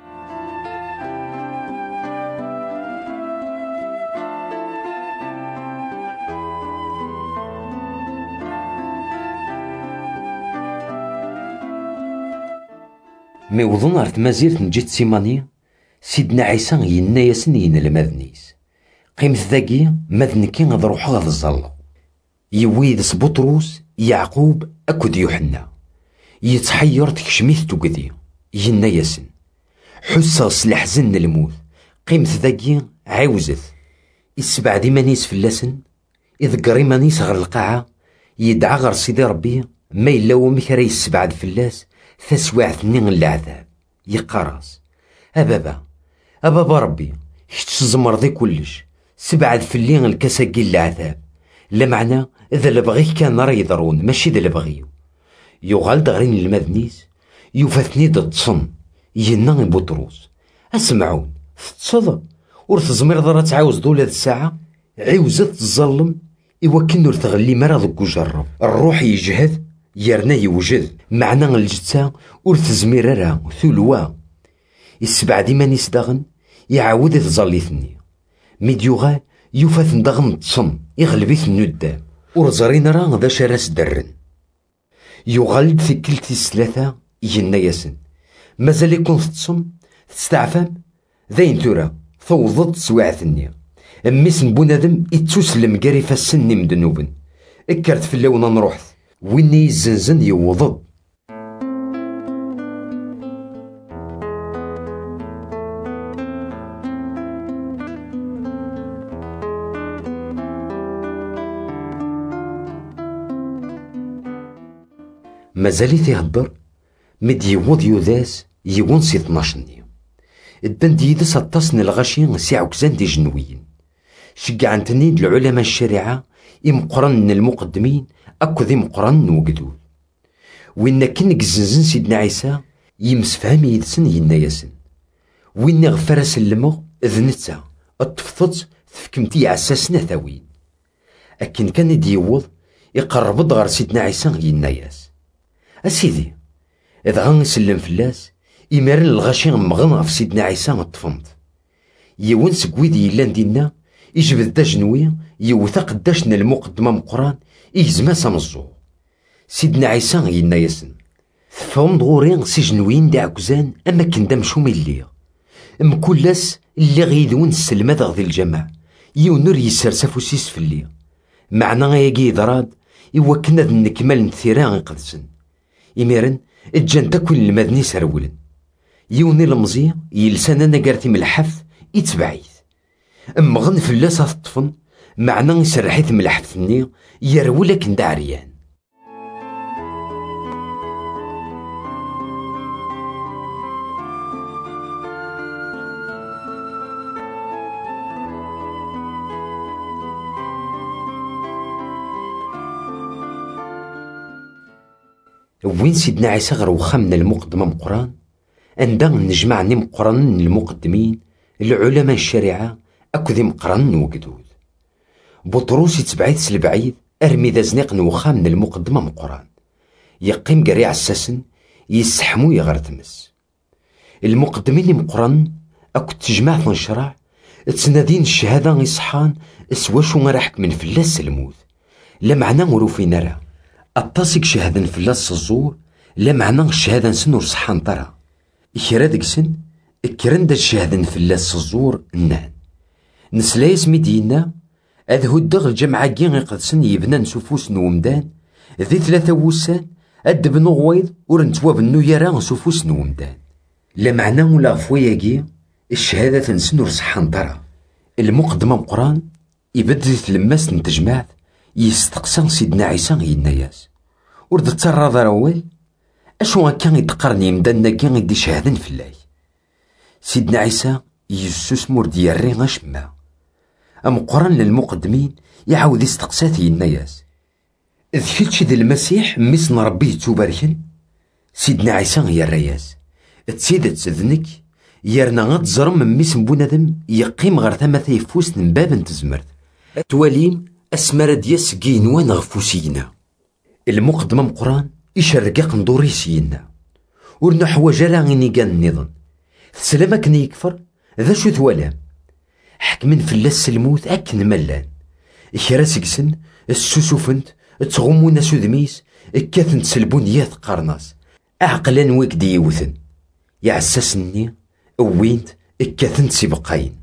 مي وظن عرفت مازيرت نجيت سيمانية سيدنا عيسى ينا ياسن ين المذنيس قيمت ذاكي مذنكي غاد روحو غاد الزلو يويدس بطروس يعقوب أكد يوحنا يتحير تكشميث توقدي ينا ياسن حساس لحزن الموت قيمت ذاكي عاوزت السبع دي مانيس فلاسن إذ قري مانيس غير القاعة يدعى غير سيدي ربي ما إلا ومكري السبع فلاس تسواعثني العذاب يقراص أبابا أبابا ربي كتش زمرضي كلش سبعد فلي الكساقي العذاب لا معنى إذا لبغيك كان راه يضرون ماشي ذا لبغيو يغال دغرين المذنيس يوفاثني دتصن ينا بطروس أسمعون تتصد ور تزمر ضرا تعاوز دولة الساعة عاوزت تظلم إوا كن ور تغلي مرا ذوك جرب الروح يجهد يرنا يوجد معنى الجثة ور تزمير راه ثلوا السبع ديما نسدغن يعاود تظليثني ميديوغا يوفاث ندغن تصن يغلبيث الندام ور زرين راه ذا شراس درن يغلد في كلتي الثلاثة يجينا ياسن مازال يكون تصم تستعفام ذاين تورا ثوضت سواعثني أميس بنادم يتسلم قريفة السن مدنوبن اكرت في اللون نروح ويني الزنزن يوضض. مازالي تيهدر مد يوض يوداس يوون سي اثناشني الدن ديدس التصن الغشي سي عكزان دي جنويين شقعنتني العلماء الشريعة يمقرن المقدمين أكو ذي مقرن وقدود وإن كنك الزنزن سيدنا عيسى يمسفهم يدسن ينا ياسن وإن غفر سلمو ذنتا التفضت تفكمتي عساسنا ثاوين أكن كان ديوض يقرب دغر سيدنا عيسى ينا ياس أسيدي إذا غان يسلم فلاس يمرن الغشي مغنى في سيدنا عيسى الطفمت يوون سكويدي يلان دينا يجبد دا جنوي يوثق داشنا المقدمة مقران يجزما سامزو سيدنا عيسى ينا ياسن ثفهم دغورين سي جنويين دا عكزان أما كندا مشومي اللي مكلاس اللي غيدون السلمة غذي الجماع يونور يسر سافوسيس في اللي معنى غياكي يضراد إوا كنا ذ نكمل نثيران قدسن إميرن الجان تاكل المدني سرولن يوني المزي يلسانا نقارتي من الحف يتبعيث أما غن فلاس الطفن معنى يسرحيث من الحفثني يرولك ندعريان. وين سيدنا عيسى غير وخامنا المقدمة مقران أندا نجمع ني مقران المقدمين العلماء الشريعة أكو ذي مقران وقدود بطروس يتبعيث البعيد أرمي ذا زنيق نوخامنا المقدمة مقران يقيم قري عساسن يسحمو يغير تمس المقدمين مقران أكو تجمع تنشرع تسنادين الشهادة يصحان اسواشو غراحك من فلاس الموت لا معنى وروفين راه الطاسك شهادة فلاس الزور لا معنى الشهادة نسنور صحان طرا إكرا دقسن إكران دا الشهادة فلاس الزور نان نسلايس مدينة أذ هدغ الجمعة كين غيقدسن يبنى نسوفوس نومدان ذي ثلاثة وسان أد بنو غويض ورنتوا بنو يرا نسوفوس نومدان لا معنى ولا فوياكي الشهادة نسنور صحان طرا المقدمة مقران يبدل تلماس نتجمعت يستقسى سيدنا عيسى يناياس ورد ترى ذا روال أشو كان يتقرني مدانا كان يدي شهادن فلاي سيدنا عيسى يسوس مور ديالري غشما أم قران للمقدمين يعاود يستقسات يناياس إذ كلشي ذي المسيح ميسن ربي توباركن سيدنا عيسى يا الرياس تسيدت تذنك يرنا غتزرم من ميسن بونادم يقيم غير ثما يفوس من باب تزمرت تواليم أسمر دياس كينوان غفو سينا المقدم مقران إشرقا قندوري سينا ورنا حواجا راه غيني كان النظام تسلم أكن يكفر ذا شو ثوالام حكمن فلاس الموت أكن ملان إكرا سكسن السوسوفنت تغمونا سودميس كاثن تسلبون ياث قرناس أعقلان ويكدي يوثن يعساسني وينت كاثن تسيبقاين.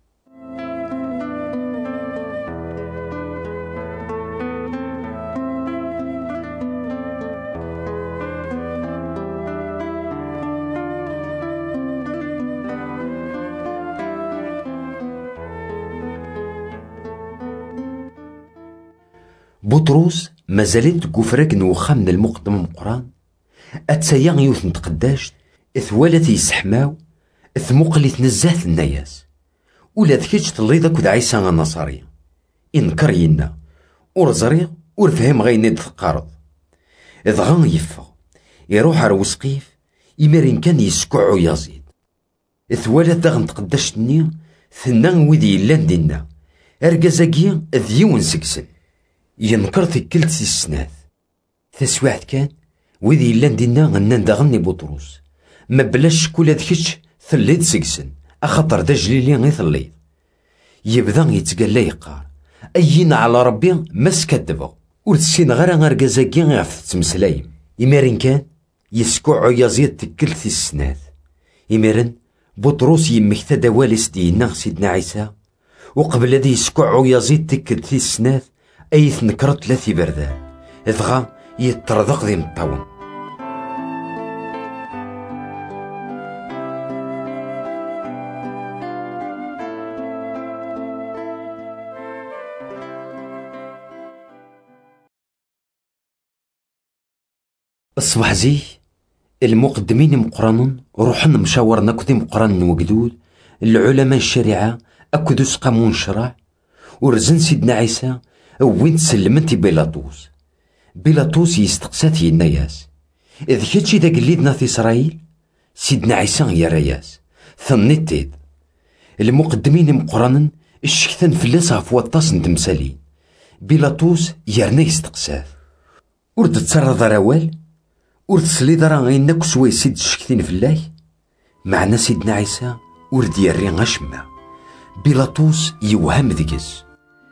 بطروس مازالين تقوفراك نوخا من المقدم مقران أتسايا يوث نتقداش إثوالة يسحماو إثموقلي تنزات الناياس ولا ذكيتش تليضا كود عيسى النصارية إنكر ينا ورزريغ ورفهم غيني تقارض إذغان يفغ يروح على وسقيف يمارين كان يسكعو يزيد إثوالة داغن تقداش تنيا ثنان ويدي يلان دينا أرقازاكيا ذيون سكسن ينكر ثكلت السناث تسواعد كان ويدي يلان دينا غنان داغني بطروس ما بلاش كل ذكيتش ثليد سكسن أخطر دا جليلي غي ثليد يبدا يتقال لا يقار أينا على ربي ماس كدبغ ورتسين غير غرقازاكي غيف تمسلايم إمارين كان يسكوعو يزيد تكلت السناث إمارن بطروس يمكتا دواليس دينا سيدنا عيسى وقبل هذا يسكوعو يزيد تكلت السناث أيث نكرت ثلاثي بردان إذغا يترضق ذي مطاون. الصباح زي المقدمين مقرانون روحن مشاورنا كذي مقران وقدود العلماء الشريعة أكدو سقامون شرع ورزن سيدنا عيسى وين تسلمنتي بيلاطوس بيلاطوس يستقسات الناس إذ كتشي دا قليدنا في إسرائيل سيدنا عيسى يا رياس ثنيتيد المقدمين مقرانن الشكثان فلاس غف وطاس ندمسالين بيلاطوس يرنا يستقسات ورد تسرد راوال ورد تسليد راه غينك سوي سيد الشكثين فلاي معنا سيدنا عيسى ورد يري غشمة بيلاطوس يوهم ذكس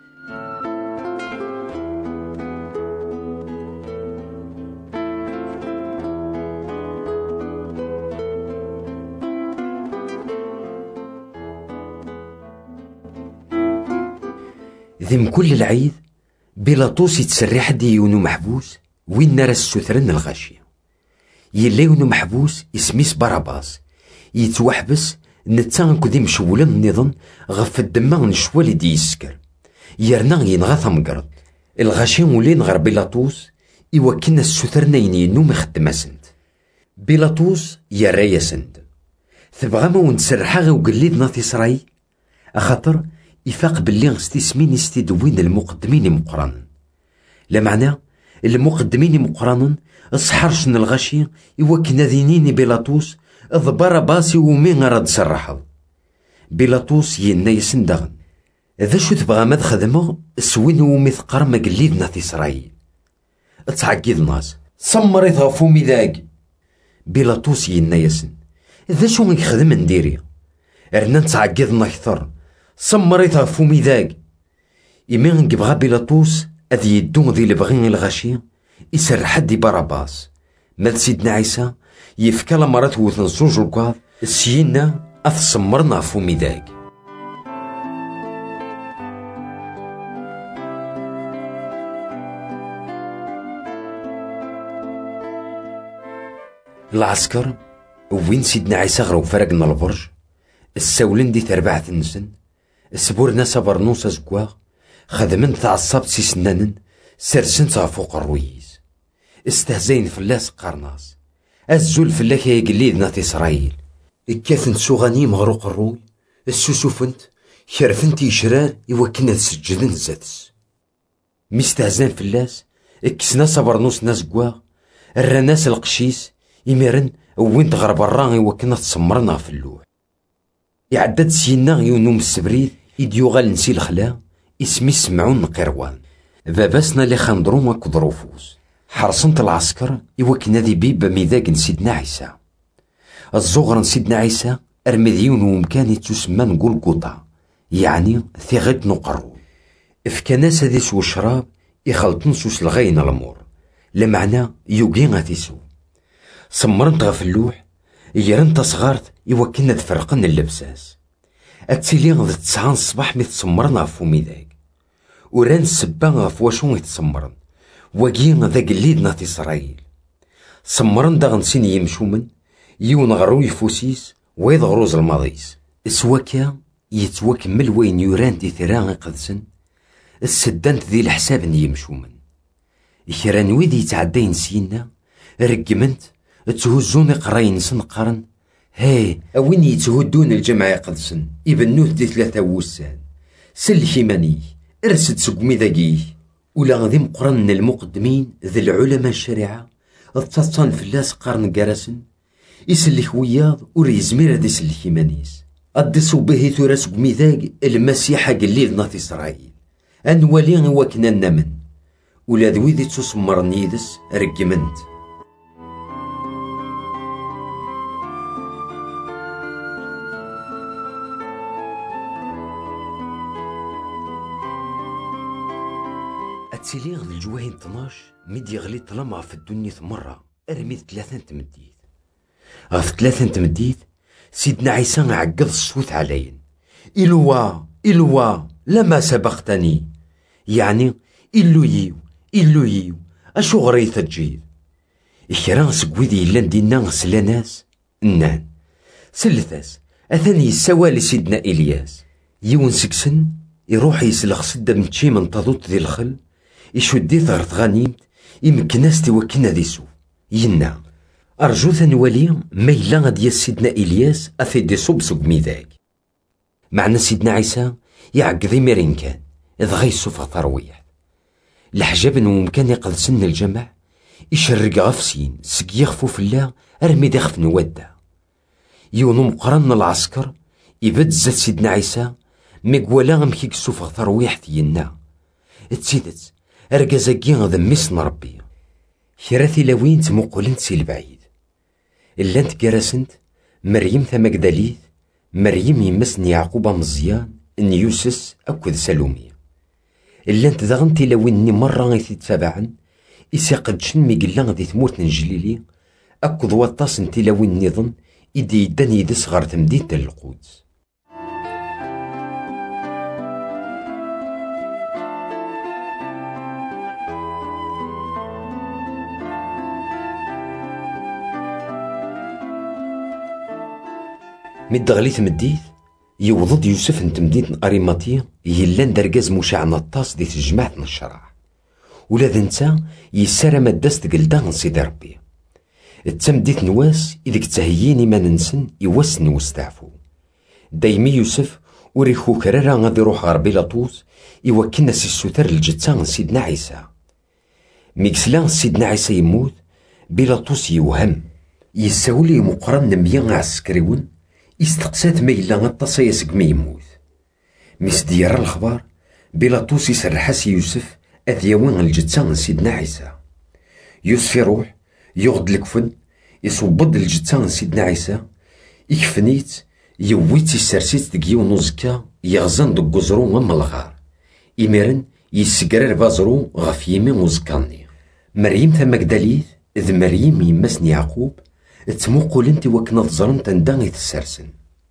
ذم كل العيد بيلاطوس يتسرح ديونو محبوس وين نرى السثرن الغاشية يلي يونو محبوس اسميس باراباس يتوحبس نتان كودي مشولا النظام غف الدماغ نشوالي دي يسكر يرنا ينغاث مقرد الغاشي ولين غير بيلاطوس يوكلنا السثرن ينينو مخدماسنت بيلاطوس يرايا سند ثبغا ما ونسرحا غي وقليدنا في إسرائيل أخاطر يفاق باللي غستيسمين يستدوين المقدمين مقران لا معنى المقدمين مقران الصحرشن الغاشي يوكنا ذينين بيلاطوس ضبارة باسي ومين غراد سرحض بيلاطوس ينا يسندغن ذا شو تبغى ما تخدمه سوين ومثقر ما قليدنا في إسرائيل تعقيد ناس صمري ثافومي ذاك بيلاطوس ينا يسن ذا شو يخدم نديري رنا نتعقيدنا أكثر صمريتها فومي ذاك يمين نقبغا بيلاطوس أذي يدون ذي لبغين الغاشي يسر حدي باراباس مال سيدنا عيسى يفكا لمرات وثن زوج الكواض سينا أث صمرنا فومي ذاك العسكر وين سيدنا عيسى غرو فرقنا البرج السولن دي تربعة نسن سبورنا صبرنوس زكواغ خدمن تعصبت سي سنانن سرسن فوق الرويز استهزين فلاس قرناس الزول فلاك يقليدنا في إسرائيل كاثن سوغاني مغروق الروي السوسوفنت كرفنت يشرار يوكلنا تسجدن زاتس مستهزان فلاس كسنا صبرنوس ناس كواغ الرناس القشيس يمرن وين تغرب الران يوكلنا تصمرنا في اللوح يعدد سينا يونوم السبريد يديوغال نسي الخلا اسمي سمعون قروان. باباسنا اللي خندرو اكو ظروفوس حرصنت العسكر إوكنا ذي بيب ميذاق سيدنا عيسى. الزغر سيدنا عيسى أرمذيون ومكان تسمى نقول قطع، يعني ثغت نقرو فكناس هذيس وشراب يخلطن سوس لغين الأمور لمعنى يوقي غاثيسو. سمرنت غف اللوح يرنت صغارت يوكنا تفرقن اللبساس أتسيلي غد تسعان الصباح مي تسمرن غفو ميذاق وران السبا غف واشو يتسمرن واقي ذاك الليل ناطي إسرائيل. سمرن داغن سين يمشومن يون غرو يفوسيس ويض غروز الماضيس سواكا يتوكمل وين يوران دي ثراغ قدسن السدانت ذي الحساب يمشومن. إكران ويدي يتعدين سينا رقمنت تهزون قراين سنقرن هاي أوين يتهدون الجماعة قدسن يبنوت دي ثلاثة وسان سلحي ماني ارسد سقمي ذاقيه ولا غادي مقرن المقدمين ذي العلماء الشريعة التصان فلاس قرن قرسن يسلك وياض وريزمير هذا يسلك يمانيس أدسو به ثراس قميذاق المسيحة قليل ناث إسرائيل أنوالي وكنا النمن ولا ذوي ذي تسمرن يدس رقمنت. أتسيلي غد الجواهين طناش ميدي غلي طلما في الدنيا مرة أرمي ثلاثة تمديد. غف ثلاثة تمديد سيدنا عيسى عقد الصوت عليا إلوا إلوا لما سبقتني، يعني إلو يو إلو يو أشو غريث تجيد. إكران سقويدي إلا ندينا سلاناس النان سلثاس أثاني السوالي سيدنا إلياس يون سكسن يروح يسلخ سدة متشي من تضوط ذي الخل يشدي ثغرت غنيمت يمكناس توكنا ذي سو ينا أرجو ثنوالي ميلا غادي سيدنا إلياس أثيدي صوب سوق ميذاك. معنا سيدنا عيسى يعقذي ميرين كان إذ غيسو فطرويح الحجاب ممكن يقدسن الجمع يشرق غفسين سق يخفو في الله أرمي ديخف نودا يونو مقرن العسكر يبد زاد سيدنا عيسى مقوالا غمكيك سوف ثرويح ثينا تسيدت أرقازاكي غذميسن ربي كراثي لوين تمقلنت سي البعيد إلا انت كراسنت مريم ثمقداليث مريم يمسن يعقوب مزيان ان يوسس أكد سلومي إلا انت ذغنتي لويني مرة غيثي تتابعن إسي قدشن ميقلا غدي تموت نجليلي أكد وطاس انتي لوين نظن إدي يدان يدس غار تمدينة القدس. مد غليث مديث يوضد يوسف انت مدينة أريماطية يلان درقاز مشاع نطاس دي تجمعت الشرع ولا ذنتا يسارة مداس تقلدان سيدي ربي التمديت نواس إذك تهييني ما ننسن يوسن وستعفو دايمي يوسف وريخو كرارا غادي يروح غير بيلاطوس يوكلنا سي السوتر الجتان سيدنا عيسى. ميكسلا سيدنا عيسى يموت بيلاطوس يوهم يساولي مقرن مية عسكريون يستقسات ما إلا غطاسا يسق ما يموت. ميس ديار الخبار بيلاطوس يسرحاس يوسف أذياوين الجتان سيدنا عيسى. يوسف يروح يغد الكفن يصوبد الجتان سيدنا عيسى يكفنيت يويت يسرسيت دقيو نوزكا يغزان دق زرو أما الغار إميرن يسقرر بازرو غف يمين وزكاني. مريم ثمقداليث إذ مريم يمسن يعقوب تموقل انت وكنا تزرن تنداني تسرسن.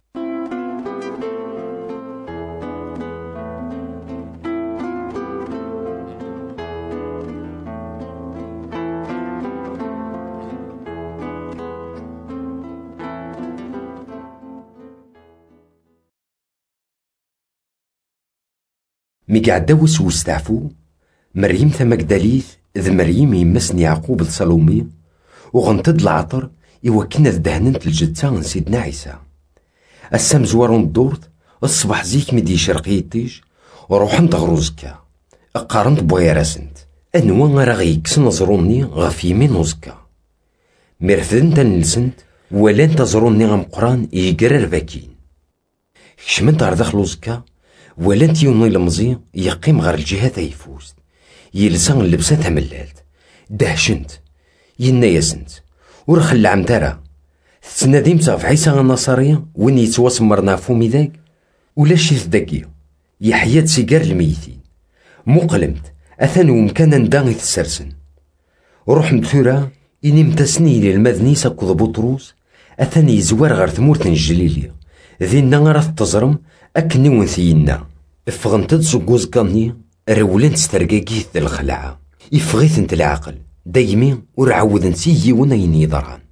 مي قعداوس وستعفو مريم ثمقداليث إذ مريم يمسن يعقوب لصالومي وغنتد العطر يوكلنا دهننت الجتان سيدنا عيسى. السام زوارون الدورت الصباح زيك مدي شرقي يطيج وروحنت غروزكا اقارنت بويا راسنت انوا راه غيكسن زروني غف يمين وزكا مرفدنت نلسنت ولان تزروني غمقران يقرر باكين كشمنت غير داخل وزكا ولانت يوني المزي يقيم غير الجهة يفوز يلسان اللبسة تملالت دهشنت ينا ياسنت ورخل العمدارة تناديم في عيسى النصرية وين يتوسمرنا فومي ذاك ولا شي ذاكي يحيى سيجار الميتين مقلمت أثن ومكان نداغي تسرسن روح مدثورة إني متسني للمذني ساكوض بطروس أثن يزوار غير ثمورة الجليلية ذينا غير تزرم أكني ونثينا افغنتد سكوز كاني رولان سترقاقيث ذا الخلعة يفغيث انت العقل دايمي ورعود نسيي ونين يضران.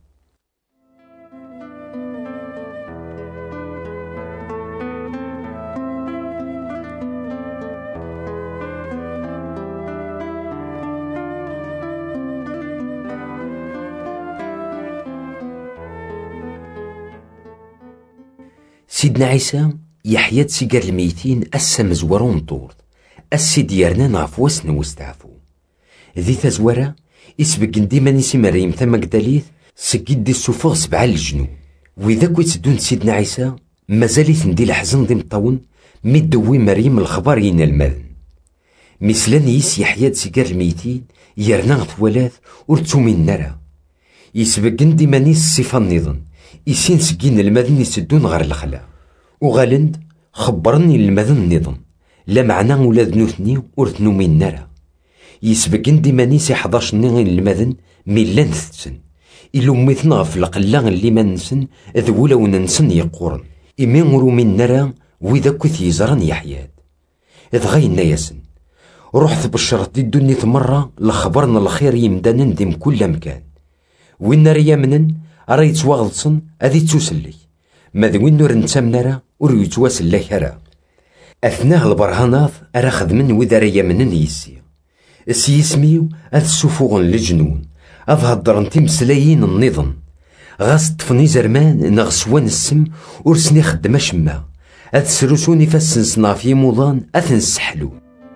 سيدنا عيسى يحيى تسيقر الميتين أسا مزورون طورد أسي ديارنا نعف وسن وستعفو ذي تزورة يسبق ديما نسي مريم ثم قداليث سكيد دي السفوغ سبعة الجنون وإذا كنت تدون سيدنا عيسى مازاليث ندي الحزن دي مطون ميدوي مريم الخبر ين المذن مثلان يس يحيى تسيقر الميتين يرنا غثولاث ورتو من نرى يسبق ديما نيس الصفة النظن يسين سكين المذن يسدون غير الخلا وغالند خبرني المذن النظن لا معنى ولاد نوثني ورثنو من نرى يسبقن ديما نيسي حداش نين المذن ميلان ثتسن إلو ميثنا في القلان اللي ما نسن ذولا وننسن يقورن إمين ورو من نرى وإذا كث يزران يحياد إذ غينا ياسن روح بشرت دي الدنيا مرة لخبرنا الخير يمدانن ديم كل مكان وين نرى يمنن أرى يتواغلصن أذي تسلي ماذا وين نور نتامنرا ور يتواسل هرا أثناء البرهانات أرى خدمن وإذا ريا منن يسي السيسميو أذ سفوغن لجنون أذ هدرن تمسلايين النظم غاس طفني زرمان نغسوان السم ورسني خدم شما أذ سروسوني فاسن صنافي موضان أثن سحلو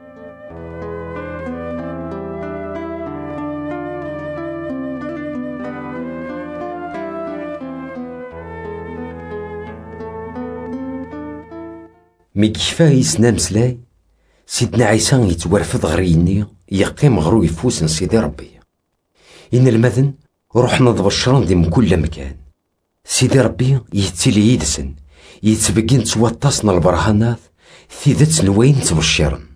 مي كيفاه يسنا مسلاي سيدنا عيسى يتورفض غريني يقيم غرو يفوس سيدي ربي إن المذن روح نضبشران دي من كل مكان سيدي ربي يتسلي يدسن يتبقين توطاسنا البرهانات ثيدت نوين تبشرن